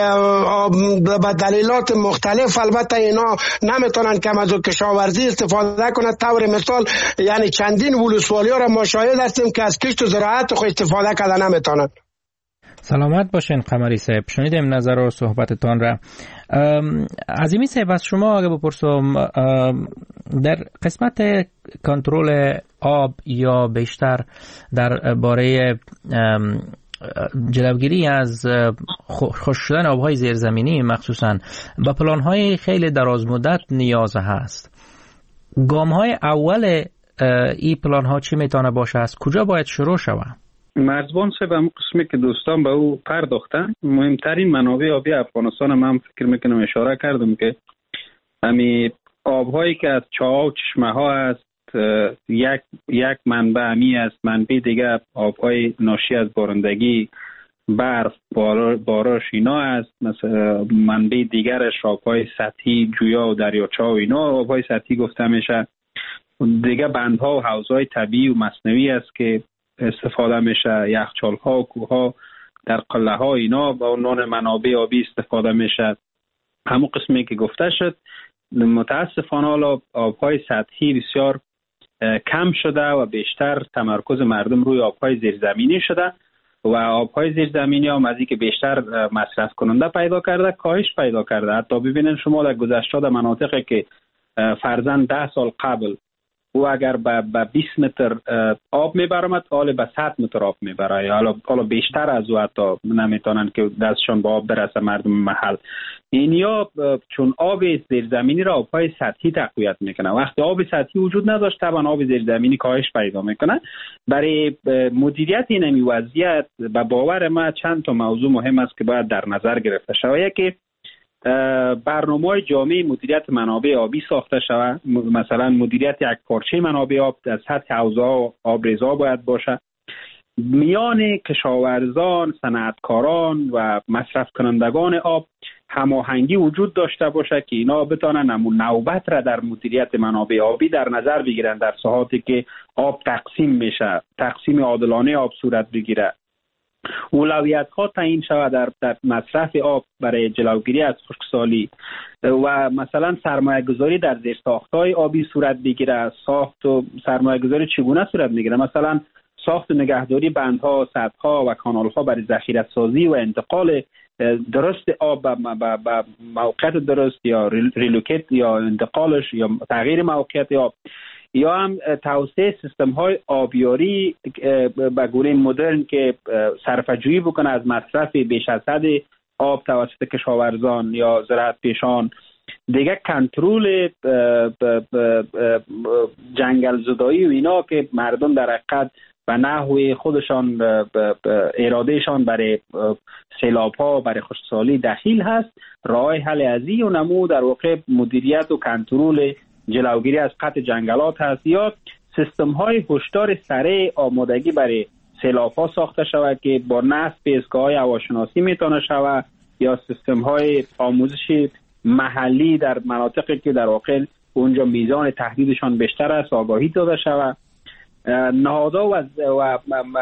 S9: به دلیلات مختلف البته اینا نمیتونن کم از کشاورزی استفاده کنن. طور مثال یعنی چندین ولسوالی ها را ما شاهد هستیم که از کشت و زراعت خود استفاده کردن نمیتونن.
S2: سلامت باشین قمری صاحب. شنیدیم نظر و صحبتتان را. عظیمی صاحب از شما اگه بپرسم در قسمت کنترل آب یا بیشتر در باره جلوگیری از خشک شدن آبهای زیرزمینی مخصوصا با پلان‌های خیلی درازمدت نیاز هست، گام‌های اول این پلان‌ها چی میتونه باشه؟ از کجا باید شروع شود؟
S4: مرزبان صاحب هم قسمی که دوستان به او پرداختن، مهمترین منابع آبی افغانستان هم فکر میکنم اشاره کردم که همین آب‌هایی که از چاه و چشمه ها است، یک منبع همی است، منبع دیگه آب‌های ناشی از بارندگی، برف، بارش اینا است. مثلا منبع دیگرش آب‌های سطحی، جویا و دریاچه و اینا آب‌های سطحی گفته میشه. دیگه بندها و حوضهای طبیعی و مصنوعی است که استفاده میشه، یخچال‌ها و کوه‌ها در قله‌ها اینا با عنوان منابع آبی استفاده میشه. همون قسمی که گفته شد، متاسفانه حالا آب‌های سطحی بسیار کم شده و بیشتر تمرکز مردم روی آب‌های زیرزمینی شده و آب‌های زیرزمینی هم از اینکه بیشتر مصرف کننده پیدا کرده کاهش پیدا کرده. حتی ببینید شما در گذشته در مناطقی که فرضاً 10 سال قبل او اگر به 20 متر آب میبرمد، حالا به 100 متر آب میبره، حالا بیشتر از او حتی نمیتونن که دستشون با آب برسه مردم محل. اینیا چون آب زیرزمینی را آب‌های سطحی تقویت میکنه، وقتی آب سطحی وجود نداشت طبعا آب زیرزمینی کاهش پیدا میکنه. برای مدیریت این وضعیت به باور ما چند تا موضوع مهم است که باید در نظر گرفته شود. یکی برنامه‌های جامع مدیریت منابع آبی ساخته شود. مثلا مدیریت یک پارچه منابع آب از سطح حوضه‌ها و آبریزها باید باشه. میان کشاورزان، صنعتکاران و مصرف کنندگان آب هماهنگی وجود داشته باشه که اینا بتونن نوبت را در مدیریت منابع آبی در نظر بگیرن در ساحاتی که آب تقسیم میشه، تقسیم عادلانه آب صورت بگیره. اولویت‌ها تعیین شود در مصرف آب برای جلوگیری از خشکسالی و مثلا سرمایه‌گذاری در زیرساخت‌های آبی صورت بگیره. ساخت و سرمایه‌گذاری چگونه صورت می‌گیره؟ مثلا ساخت و نگهداری بندها، سدها و کانال‌ها برای ذخیره‌سازی و انتقال درست آب به موقعیت درست یا ریلوکیت یا انتقالش یا تغییر موقعیت آب، یا هم توسعه سیستم‌های آبیاری به گونه مدرن که صرفه‌جویی بکنه از مصرف بیش از حد آب توسط کشاورزان یا زراعت پیشان. دیگه کنترل جنگل زدایی و اینا که مردم در حقیقت به نحوی خودشان ارادهشان برای سیلاب‌ها، برای خشکسالی دخیل هست. راه حل ازی و نمو در واقع مدیریت و کنترل جلوگیری از قطع جنگلات هست، یا سیستم‌های هشدار سریع آمادگی برای سیلاب‌ها ساخته شود که با نصب ایستگاه‌های هواشناسی میتونه شود، یا سیستم‌های آموزش محلی در مناطقی که در واقع اونجا میزان تهدیدشان بیشتر است آگاهی داده شود. نهادها و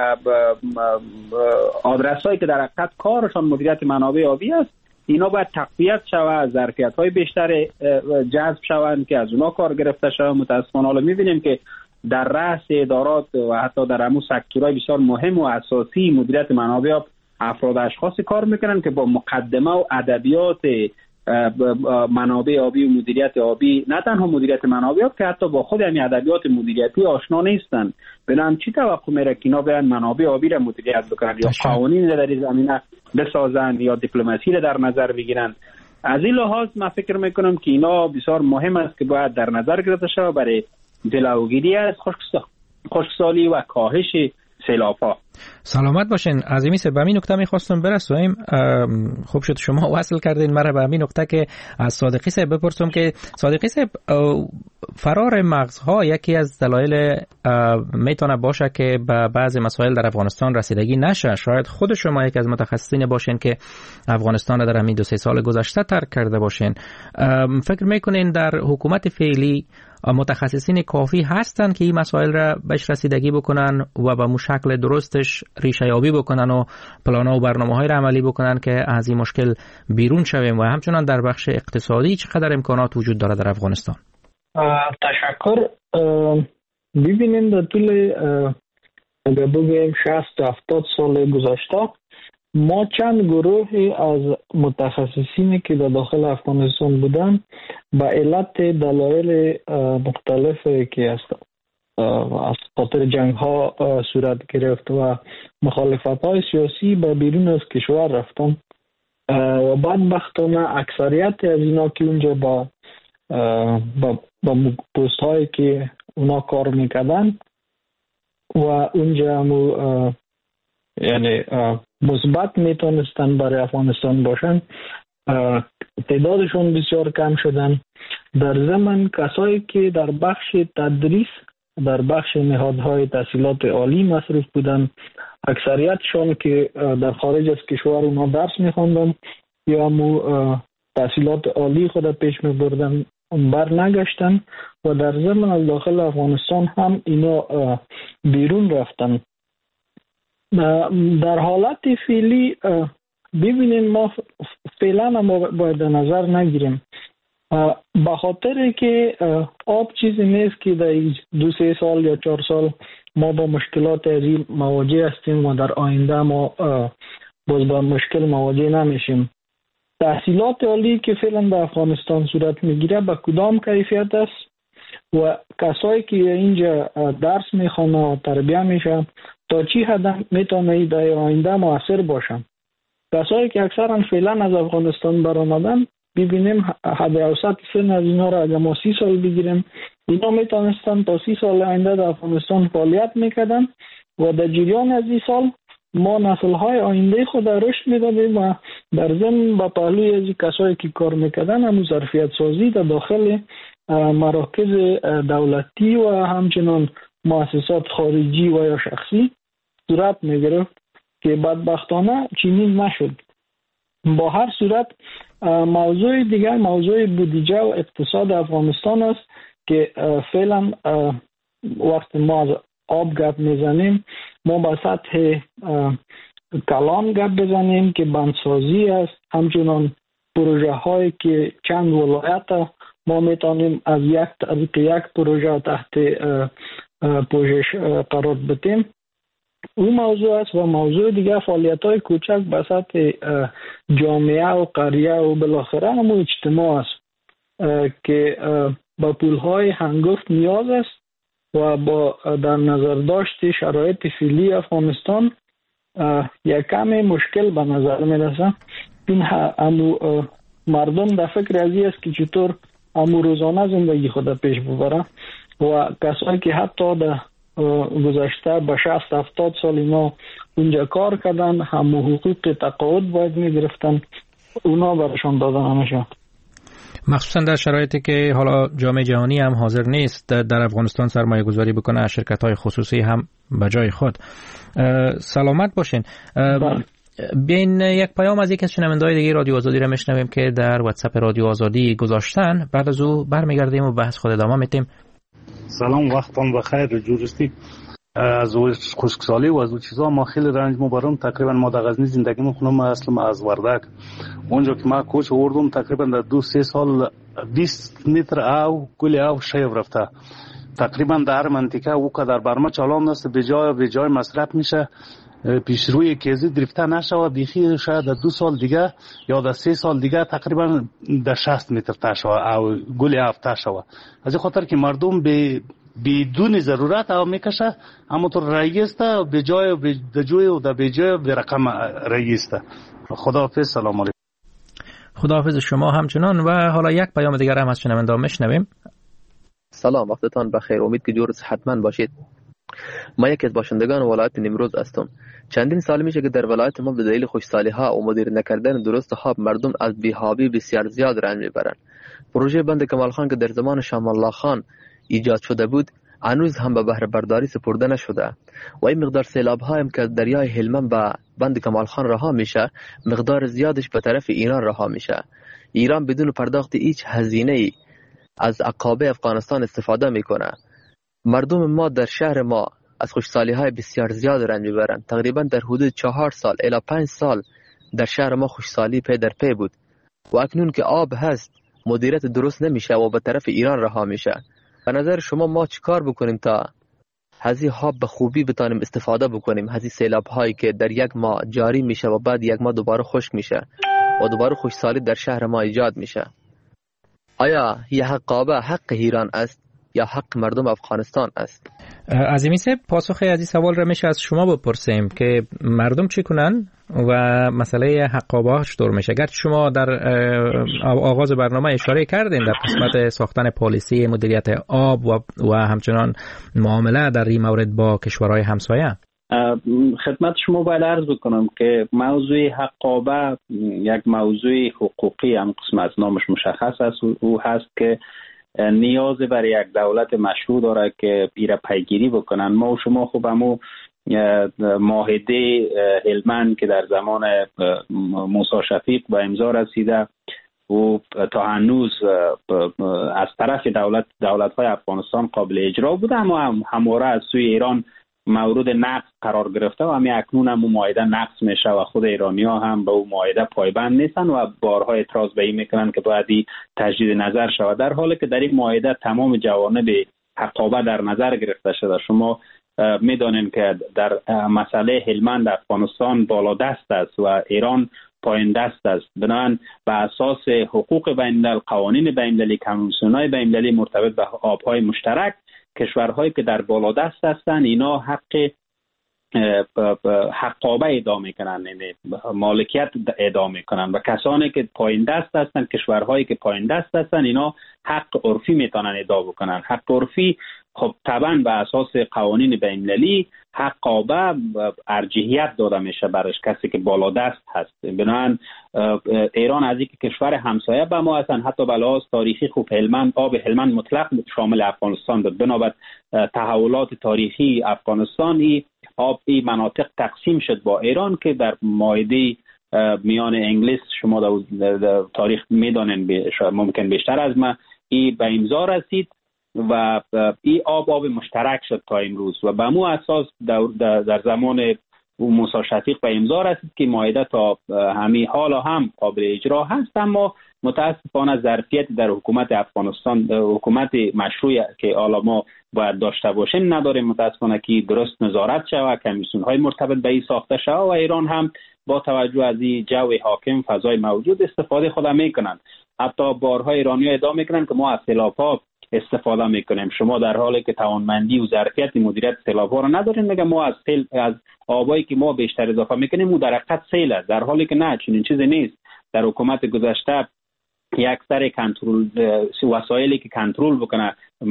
S4: آدرس‌هایی که در حقیقت کارشان مدیریت منابع آبی است، اینا باید تقویت شود، ظرفیت‌های بیشتر جذب شوند که از اونا کار گرفته شود. متأسفانه حالا می‌بینیم که در رأس ادارات و حتی در همون سکتورهای بسیار مهم و اساسی مدیریت منابع آب افراد اشخاصی کار میکنن که با مقدمه و ادبیات منابع آبی و مدیریت آبی، نه تنها مدیریت منابع آب که حتی با خود همین ادبیات مدیریتی آشنا نیستن. بنابراین چی توقع میره که اینا بیان منابع آبی را مدیریت بکنن یا قوانین در این زمینه بسازن یا دیپلماسی را در نظر بگیرن؟ از این لحاظ من فکر میکنم که اینا بسیار مهم است که باید در نظر گرفته شود برای جلوگیری از خشکسالی و کاهش سیلاب‌ها.
S2: سلامت باشین. عظیمی سه به همین نکته میخواستم برسویم. خوب شد شما وصل کردین مرا به همین نکته که از صادقی صاحب بپرسم که صادقی صاحب، فرار مغزها یکی از دلایل میتونه باشه که به بعضی مسائل در افغانستان رسیدگی نشه. شاید خود شما یک از متخصصین باشین که افغانستان را در همین 2-3 سال گذشته ترک کرده باشین. فکر میکنین در حکومت فعلی متخصصین کافی هستن که این مسائل را بهش رسیدگی بکنن و به شکل درستش ریشه یابی بکنن و پلان‌ها و برنامه‌های را عملی بکنن که از این مشکل بیرون شویم؟ و همچنان در بخش اقتصادی چقدر امکانات وجود داره در افغانستان؟
S6: تشکر. ببینیم در طول اگر بگویم 60-70 سال گذشته ما چند گروهی از متخصصینی که در داخل افغانستان بودن به علت دلایل مختلفی که است از خاطر جنگ ها صورت گرفت و مخالفت های سیاسی به بیرون از کشور رفتن و بدبختانه اکثریت از اینا که اونجا با پست هایی که اونا کار میکردن و اونجا یعنی مثبت میتونستن برای افغانستان باشن، تعدادشون بسیار کم شدن. در ضمن کسایی که در بخش تدریس، در بخش نهادهای تحصیلات عالی مصروف بودن، اکثریتشون که در خارج از کشور اونا درس میخوندن یا تحصیلات عالی خود پیش میبردن بر نگشتن و در ضمن از داخل افغانستان هم اینا بیرون رفتن. در حالت فعلی ببینیم ما فعلا ما باید نظر نگیریم به خاطر که آب چیزی نیست که در 2-3 سال یا 4 سال ما با مشکلات ازی مواجه هستیم و در آینده ما باز با مشکل مواجه نمیشیم. تحصیلات عالی که فعلا در افغانستان صورت میگیره به کدام کیفیت است و کسایی که اینجا درس میخوانه و تربیه میشه تا چی حد میتونه در آینده مؤثر باشن. کسایی که اکثرا فعلا از افغانستان برآمدن ببینیم حد اوسط سن از اینا را اگر ما 30 سال بگیریم اینا میتونستن تا 30 سال آینده در افغانستان فعالیت میکردن و در جریان از این سال ما نسل‌های آینده خود رشد میدادیم و در ضمن با پهلوی از کسایی که کار میکردن هم ظرفیت سازی در داخل مراکز دولتی و همچنان مؤسسات خارجی و یا شخصی صورت میگرفت که بدبختانه چنین نشد. با هر صورت موضوع دیگر موضوع بودجه و اقتصاد افغانستان است که فعلا وقت ما از آب گپ میزنیم ما با سطح کلان گپ بزنیم که بندسازی است، همچنان پروژه هایی که چند ولایت ما میتونیم از یک پروژه تحت پوشش قرار بدیم. اون موضوع است و موضوع دیگه فعالیت های کوچک به سطح جامعه و قریه و بالاخره هم اجتماع است که با پول های هنگفت نیاز است و با در نظر داشت شرایط فعلی افغانستان یک کم مشکل به نظر میرسه. این مردم در فکر ازی است که چطور روزانه زندگی خود پیش ببره و کسایی که حتی در گذشته به 60-70 سال اینا اونجا کار کردن هم حقوق تقاعد باید میگرفتن اونا برشان دادن نمیشه،
S2: مخصوصا در شرایطی که حالا جامعه جهانی هم حاضر نیست در افغانستان سرمایه گذاری بکنه از شرکت های خصوصی هم به جای خود. سلامت باشین. بیاین یک پیام از یک از شنونده‌های دیگه رادیو آزادی را میشنویم که در واتساپ رادیو آزادی گذاشتن، بعد از او برمیگردیم و بحث خود ادامه میدیم.
S1: سلام، وقتتون بخیر. جورستی از خشکسالی و از اون چیزا ما خیلی رنج میبرم. تقریبا ما در غزنی زندگی میکنم، اصلا از وردک اونجا که ما کوچ آوردم تقریبا در 2-3 سال 20 لیتر آب گل آب شیب رفته. تقریبا در منطقه او که در برما چالان است به جای مصرف میشه پیشروی کیزی گرفته نشود، بیخی شاید در 2 سال دیگه یا در 3 سال دیگه تقریبا در 60 متر تشوه او گل افته شود. از این خاطر که مردم بدون ضرورت او میکشه، اما تو رئیس تا به جای و به جای و به جای به رقم رئیس تا. خداحافظ. سلام علیکم.
S2: خداحافظ شما همچنان. و حالا یک پیام دیگر هم از شنوندگان میشنویم.
S10: سلام، وقتتان بخیر. امید که جور صحتمند باشید. ما یکی از باشندگان ولایت نیمروز هستم. چندین سال میشه که در ولایت ما به دلیل خوشسالی ها و مدیر نکردن درست خواب مردم از بی‌حابی بسیار زیاد رنج میبرند. پروژه بند کمال خان که در زمان شام الله خان ایجاد شده بود هنوز هم به بهره برداری سپرده نشده و این مقدار سیلاب هایم که دریای هلمند به بند کمال خان رها میشه مقدار زیادش به طرف ایران رها میشه. ایران بدون پرداخت هیچ هزینه‌ای از عقابه افغانستان استفاده میکنه. مردم ما در شهر ما از خوشسالی های بسیار زیاد رنج میبرند. تقریبا در حدود 4 سال الی 5 سال در شهر ما خوشسالی پی در پی بود و اکنون که آب هست مدیریت درست نمیشه و به طرف ایران رها میشه. به نظر شما ما چیکار بکنیم تا هزی آب به خوبی بتانیم استفاده بکنیم؟ هزی سیلاب هایی که در 1 ماه جاری میشه و بعد 1 ماه دوباره خشک میشه و دوباره خوشسالی در شهر ما ایجاد میشه. آیا این عقابه حق ایران است یا حق مردم افغانستان است؟
S2: عظیمی صاحب، پاسخ از این سوال را میشه از شما بپرسیم که مردم چی کنن و مسئله عقابه چطور میشه. اگر شما در آغاز برنامه اشاره کردین در قسمت ساختن پالیسی مدیریت آب و همچنان معامله در این مورد با کشورهای همسایه،
S4: خدمت شما باید عرض بکنم که موضوع عقابه یک موضوع حقوقی هم قسم از نامش مشخص است. او هست که نیاز برای یک دولت مشروع داره که ایره پیگیری بکنن. ما و شما خوب همو معاهده هلمند که در زمان موسی شفیق به امضا رسیده و تا هنوز از طرف دولت‌های افغانستان قابل اجرا بوده، اما همواره از سوی ایران مورد نقض قرار گرفته و همین اکنون هم معاهده نقض میشه و خود ایرانی‌ها هم به اون معاهده پایبند نیستن و بارها اعتراض به این میکنن که باید تجدید نظر شود، در حالی که در این معاهده تمام جوانب عقابه در نظر گرفته شده. شما میدانید که در مسئله هلمند افغانستان بالا دست است و ایران پایین دست است. بنابراین به اساس حقوق بین‌المللی، قوانین بین‌المللی، کنوانسیون‌های بین‌المللی مرتبط به آب‌های مشترک، کشورهایی که در بالا دست هستند اینا حق عقابه ادعا میکنن، یعنی مالکیت ادعا میکنن و کسانی که پایین دست هستند، کشورهایی که پایین دست هستند اینا حق عرفی میتونن ادعا بکنن. حق عرفی خب طبعا به اساس قوانین بین‌المللی عقابه ارجحیت داده میشه برش کسی که بالا دست هست. بنابراین ایران از اینکه کشور همسایه به ما هستن، حتی به لحاظ تاریخی خوب آب هلمند مطلق شامل افغانستان بود. بنابر تحولات تاریخی افغانستان آب این مناطق تقسیم شد با ایران که در معاهده میان انگلیس، شما در تاریخ میدانین ممکن بیشتر از ما، این به امضا رسید و این آب مشترک شد تا امروز و به مو اساس در زمان موسی شفیق به امضا رسید که معاهده تا همین حالا هم قابل اجرا هست، اما متاسفانه ظرفیت در حکومت افغانستان، حکومت مشروعی که حالا ما باید داشته باشیم نداریم. متاسفانه که درست نظارت شود، کمیسیون های مرتبط به این ساخته شود و ایران هم با توجه از این جو حاکم فضای موجود استفاده خود میکنند. حتی بارها ایرانی ها ادعا میکنند که ما از سیلاب‌ها استفاده میکنیم. شما در حالی که توانمندی و ظرفیت مدیریت سیلاب‌ها را ندارین، میگه ما از آبایی که ما بیشتر اضافه میکنیم او در حقیقت سیل است، در حالی که نه، چنین چیزی نیست. در حکومت گذشته یک سری کنترل وسایلی که کنترل بکنه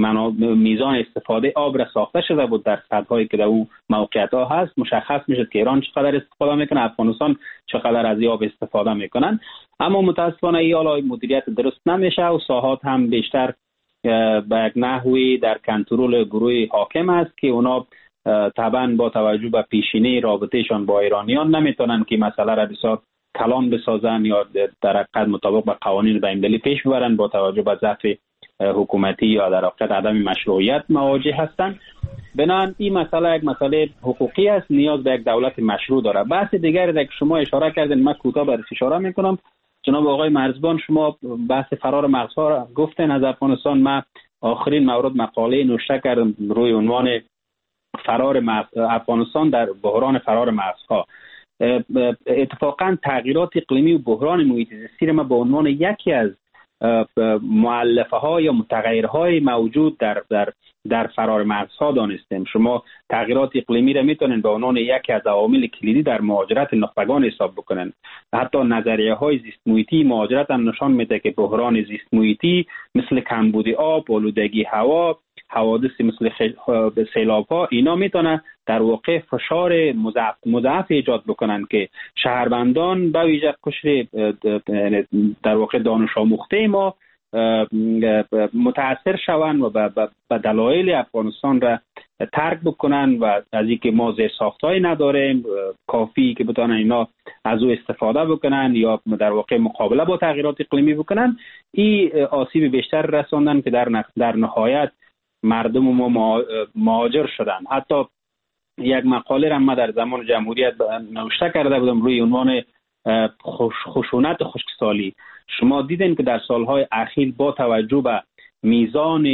S4: میزان استفاده آب را ساخته شده بود در سدهایی که در اون موقعیت ها هست. مشخص میشد که ایران چقدر استفاده میکنه، افغانستان چقدر از آب استفاده میکنن. اما متاسفانه این حالا مدیریت درست نمیشه و ساحات هم بیشتر به یک نحوی در کنترل گروه حاکم است که اونا طبعا با توجه به پیشینه رابطهشان با ایرانیان نمیتونن که مسئله را بسیار کلان بسازن یا در حقیقت مطابق با قوانین بین‌المللی پیش ببرن. با توجه به ضعف حکومتی یا در حقیقت عدم مشروعیت مواجه هستند. بنابراین این مسئله یک مسئله حقوقی است، نیاز به یک دولت مشروع داره. بحث دیگری که شما اشاره کردین من کوتاه برش اشاره میکنم. جناب آقای مرزبان، شما بحث فرار مغزها را گفتین از افغانستان. من آخرین مورد مقاله نوشته کردم روی عنوان فرار افغانستان در بحران فرار مرزها. اتفاقا تغییرات اقلیمی و بحران محیط زیستی ما به عنوان یکی از مؤلفه ها یا متغیرهای موجود در فرار مرزها دانستیم. شما تغییرات اقلیمی را میتونین به عنوان یکی از عوامل کلیدی در مهاجرت نخبگان حساب بکنن. حتی نظریه های زیست محیطی مهاجرت هم نشان میده که بحران زیست محیطی مثل کمبود آب، آلودگی هوا، حوادث مثل سیلاب ها، اینا میتونه در واقع فشار مضاعف ایجاد بکنن که شهروندان به ویژه قشر در واقع دانش آموخته ما متاثر شوند و به دلایل افغانستان را ترک بکنن و از اینکه ما زیرساخت‌هایی نداریم کافی که بتونن اینا از او استفاده بکنن یا در واقع مقابله با تغییرات اقلیمی بکنن، این آسیب بیشتر رساندن که در نهایت مردم ما مهاجر شدن. حتی یک مقاله را من در زمان جمهوریت نوشته کرده بودم روی عنوان خشونت خشکسالی. شما دیدین که در سالهای اخیر با توجه به میزان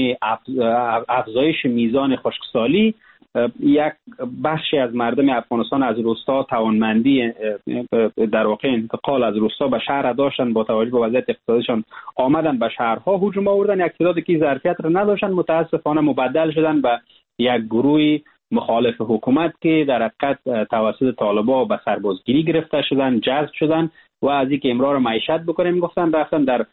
S4: افزایش میزان خشکسالی، یک بخشی از مردم افغانستان از روستا توانمندی در واقع انتقال از روستا به شهر داشتن، با توجه به وضعیت اقتصادیشان آمدن به شهرها هجوم آوردن. یک تعدادی که ظرفیت را نداشتن متاسفانه مبدل شدن به یک گروه مخالف حکومت که در حقیقت توسط طالبان به سربازگیری گرفته شدن، جذب شدن و از اینکه امرار معیشت بکنیم گفتن رفتن در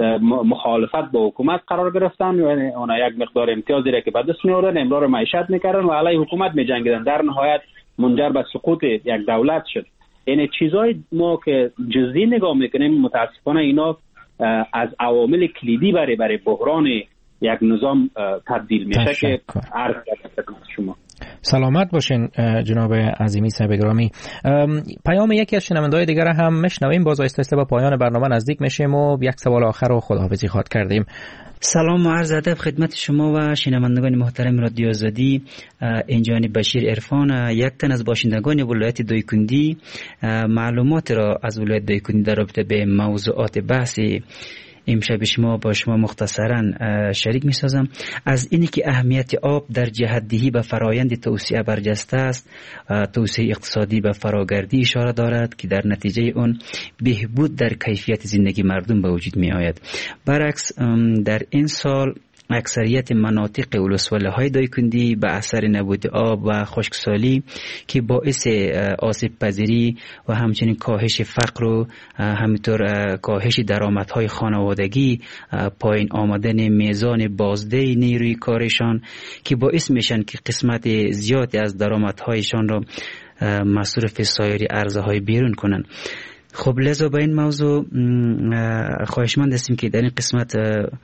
S4: مخالفت با حکومت قرار گرفتن و اونا یک مقدار امتیازی را که به دست می‌آوردن امرار معیشت میکردن و علیه حکومت می‌جنگیدن. در نهایت منجر به سقوط یک دولت شد. این چیزای ما که جزئی نگاه میکنیم متاسفانه اینا از عوامل کلیدی برای بحران یک نظام تبدیل میشه که عرض کردم شما.
S2: سلامت باشین جناب عظیمی صاحب گرامی. پیام یکی از شنونده‌های دیگر هم میشنویم، باز آهسته به پایان برنامه نزدیک میشیم و یک سوال آخر رو خداحافظی خواهد کردیم.
S11: سلام و عرض ادب خدمت شما و شنوندگان محترم رادیو آزادی. اینجا بشیر عرفان، یک تن از باشندگان ولایت دایکنډي، معلومات را از ولایت دایکنډي در رابطه به موضوعات بحثی امشب شما با شما مختصرا شریک می سازم. از اینی که اهمیت آب در جهت‌دهی به فرایند توسعه برجسته است، توسعه اقتصادی به فراگردی اشاره دارد که در نتیجه اون بهبود در کیفیت زندگی مردم به وجود می آید. برعکس در این سال اکثریت مناطق ولسوالی‌های دایکنډي به اثر نبود آب و خشکسالی که باعث آسیب پذیری و همچنین کاهش فقر و همینطور کاهش درآمدهای خانوادگی، پایین آمدن میزان بازده نیروی کارشان که باعث میشن که قسمت زیادی از درآمدهایشان را مصرف سایر ارزهای بیرون کنن. خب لذا با این موضوع خواهشمند هستیم که در این قسمت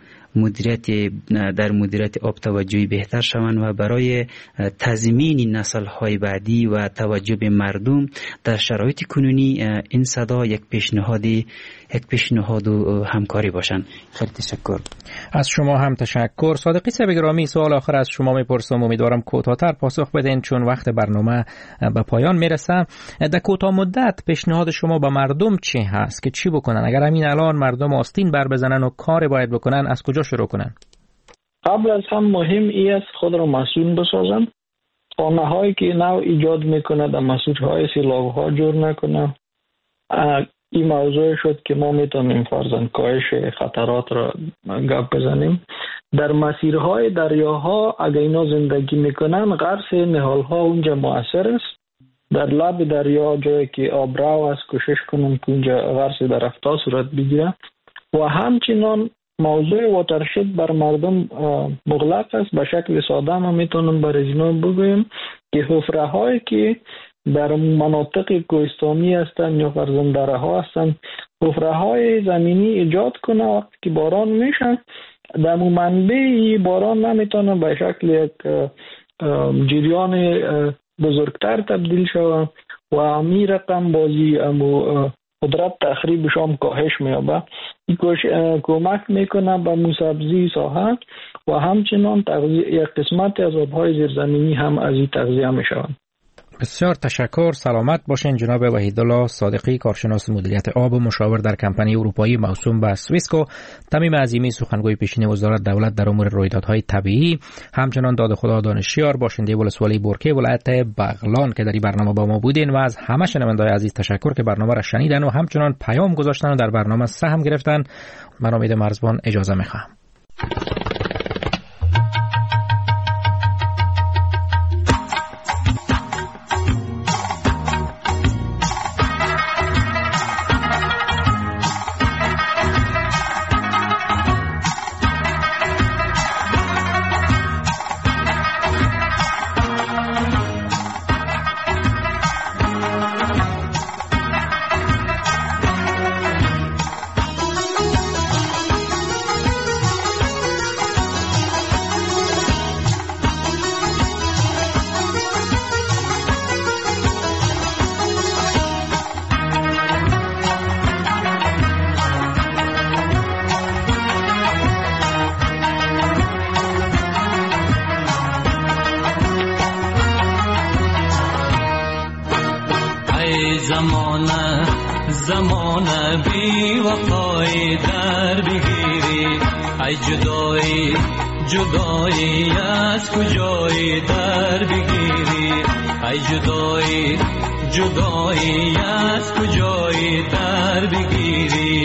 S11: در مدیریت آب توجهی بهتر شوند و برای تضمین نسل‌های بعدی و توجه به مردم در شرایط کنونی این صدا یک پیشنهاد و همکاری باشند. خیلی تشکر.
S2: از شما هم تشکر. صادقی صاحب گرامی، سوال آخر از شما میپرسم، امیدوارم کوتاه‌تر پاسخ بدین چون وقت برنامه به پایان میرسه. در کوتاه مدت پیشنهاد شما به مردم چی هست که چی بکنن اگر همین الان مردم آستین بر بزنن و کار باید بکنن؟ از کجا شروع کنن؟
S6: قبل از هم مهم ای است خود را مسئول بسازن. خانه هایی که نو ایجاد میکنه در مسئول سیلاب ها جور نکنه. این موضوع شد که ما میتونیم فرضاً کاهش خطرات را گپ بزنیم. در مسیرهای دریاها اگر اینا زندگی میکنن غرس نهالها اونجا مؤثر است. در لب دریا جایی که آبرو است کوشش کنن که اونجا غرس در رفتا صورت بگیره و همچنان موضوع واترشد بر مردم مغلق است. به شکل ساده ما میتونم برای اینا بگویم که حفره هایی که در مناطق کوهستانی هستند یا فرزند دره ها هستند، حفره های زمینی ایجاد کنه. وقتی که باران میشن در منبع باران نمیتونه به شکل یک جریان بزرگتر تبدیل شود و امی رقم بازی قدرت تخریبش هم کاهش میابه. این کمک میکنه به موسبزی ساحه و همچنان یک قسمت از آبهای زیرزمینی هم از این تغذیه میشوند.
S2: بسیار تشکر. سلامت باشین جناب وحیدالله صادقی، کارشناس مدیریت آب و مشاور در کمپانی اروپایی موسوم به سویسکو. تمیم عظیمی، سخنگوی پیشین وزارت دولت در امور رویدادهای طبیعی، همچنان داد خدا دانشیار، باشنده ولسوالی بورکه ولایت بغلان که در این برنامه با ما بودین، و از همه شنونده‌های عزیز تشکر که برنامه را شنیدن و همچنان پیام گذاشتن و در برنامه سهم گرفتن. من امید مرزبان اجازه می‌خوام.
S12: زمانه بی وفای در بگیری، ای جدایی جدایی از کجایی در بگیری، ای جدایی جدایی از کجایی در بگیری.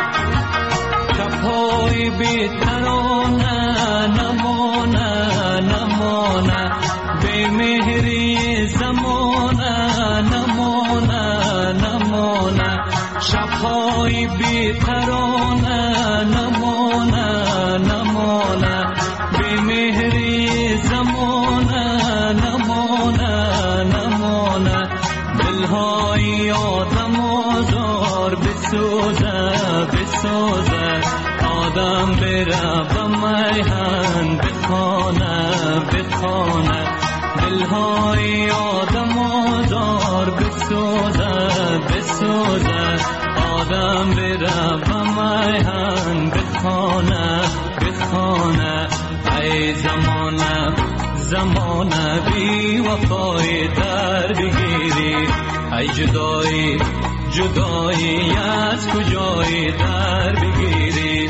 S12: شب‌های بی ترانه نمانه نمانه، بی مهری زمانه نمانه نمانه، شب‌های بی ترانه نمانه نمانه، بی مهری زمانه نمانه نمانه، دل‌های آدم آزار بسوزه بسوزه، آدم بره به میهن بخانه بخانه، دل‌های آدم آزار بسوزه بسوزه، آدم بره به میهن بخانه بخانه. ای زمانه زمانه بی وفای در بگیری، ای جدایی جدایی از کجایی در بگیری.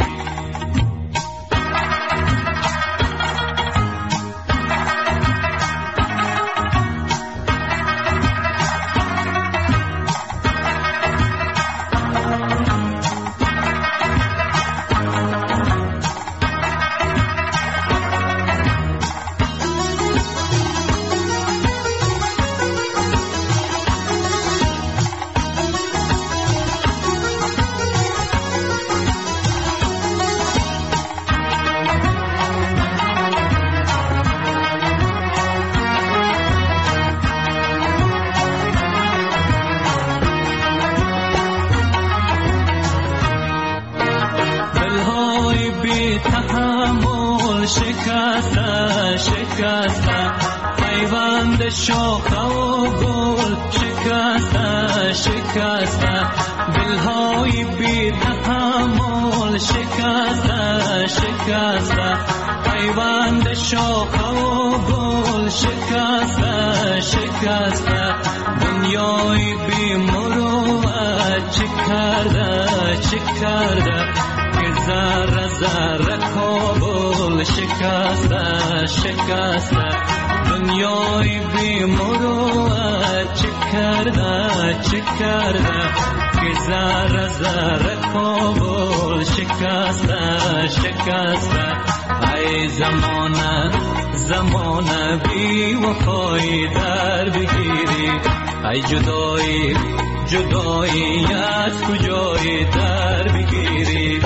S12: شکسته شکسته، پیوند شاخه و گل شکسته شکسته، دلهای بی تحمل شکسته شکسته، پیوند شاخه و گل شکسته شکسته، دنیای بی مروت چه کرده چه کرده، که ذره ذره کابل شکسته شکسته، دنیای بی مروت چه کرده چه کرده، که ذره ذره کابل شکسته شکسته. ای زمانه زمانه بی وفای در بگیری، ای جدایی جدایی از کجایی در بگیری.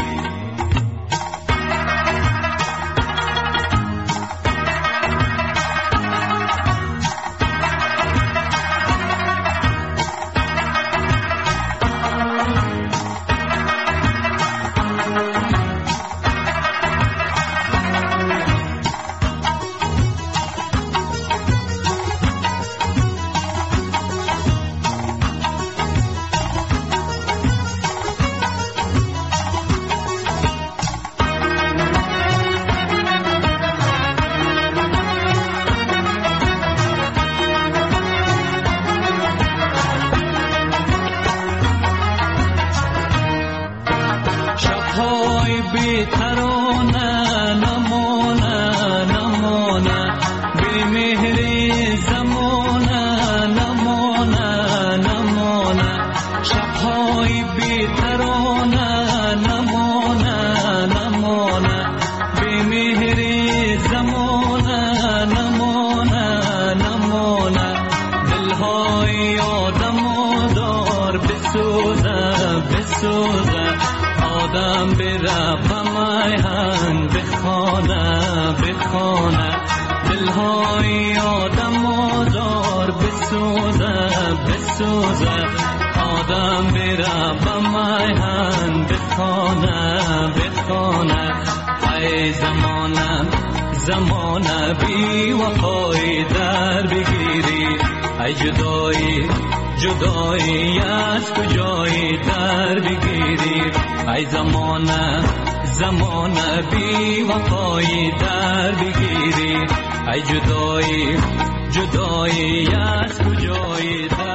S12: بی ترانه نمانه نمانه بی مهری زمانه نمانه نمانه شبهای بی ترانه نمانه نمانه بی مهری زمانه نمانه نمانه دلهای آدمادار بسوزه بسوزه آدم بره بمیهن بخانه بخانه دلهای آدم آزار بسوزه بسوزه آدم بره بمیهن بخانه بخانه ای زمانه زمانه بی وفای در بگیری ای جدایی جدایی از کجایی در بگیری ای زمانه زمانه بی وفایی در بگیری ای جدایی جدایی از کجایی در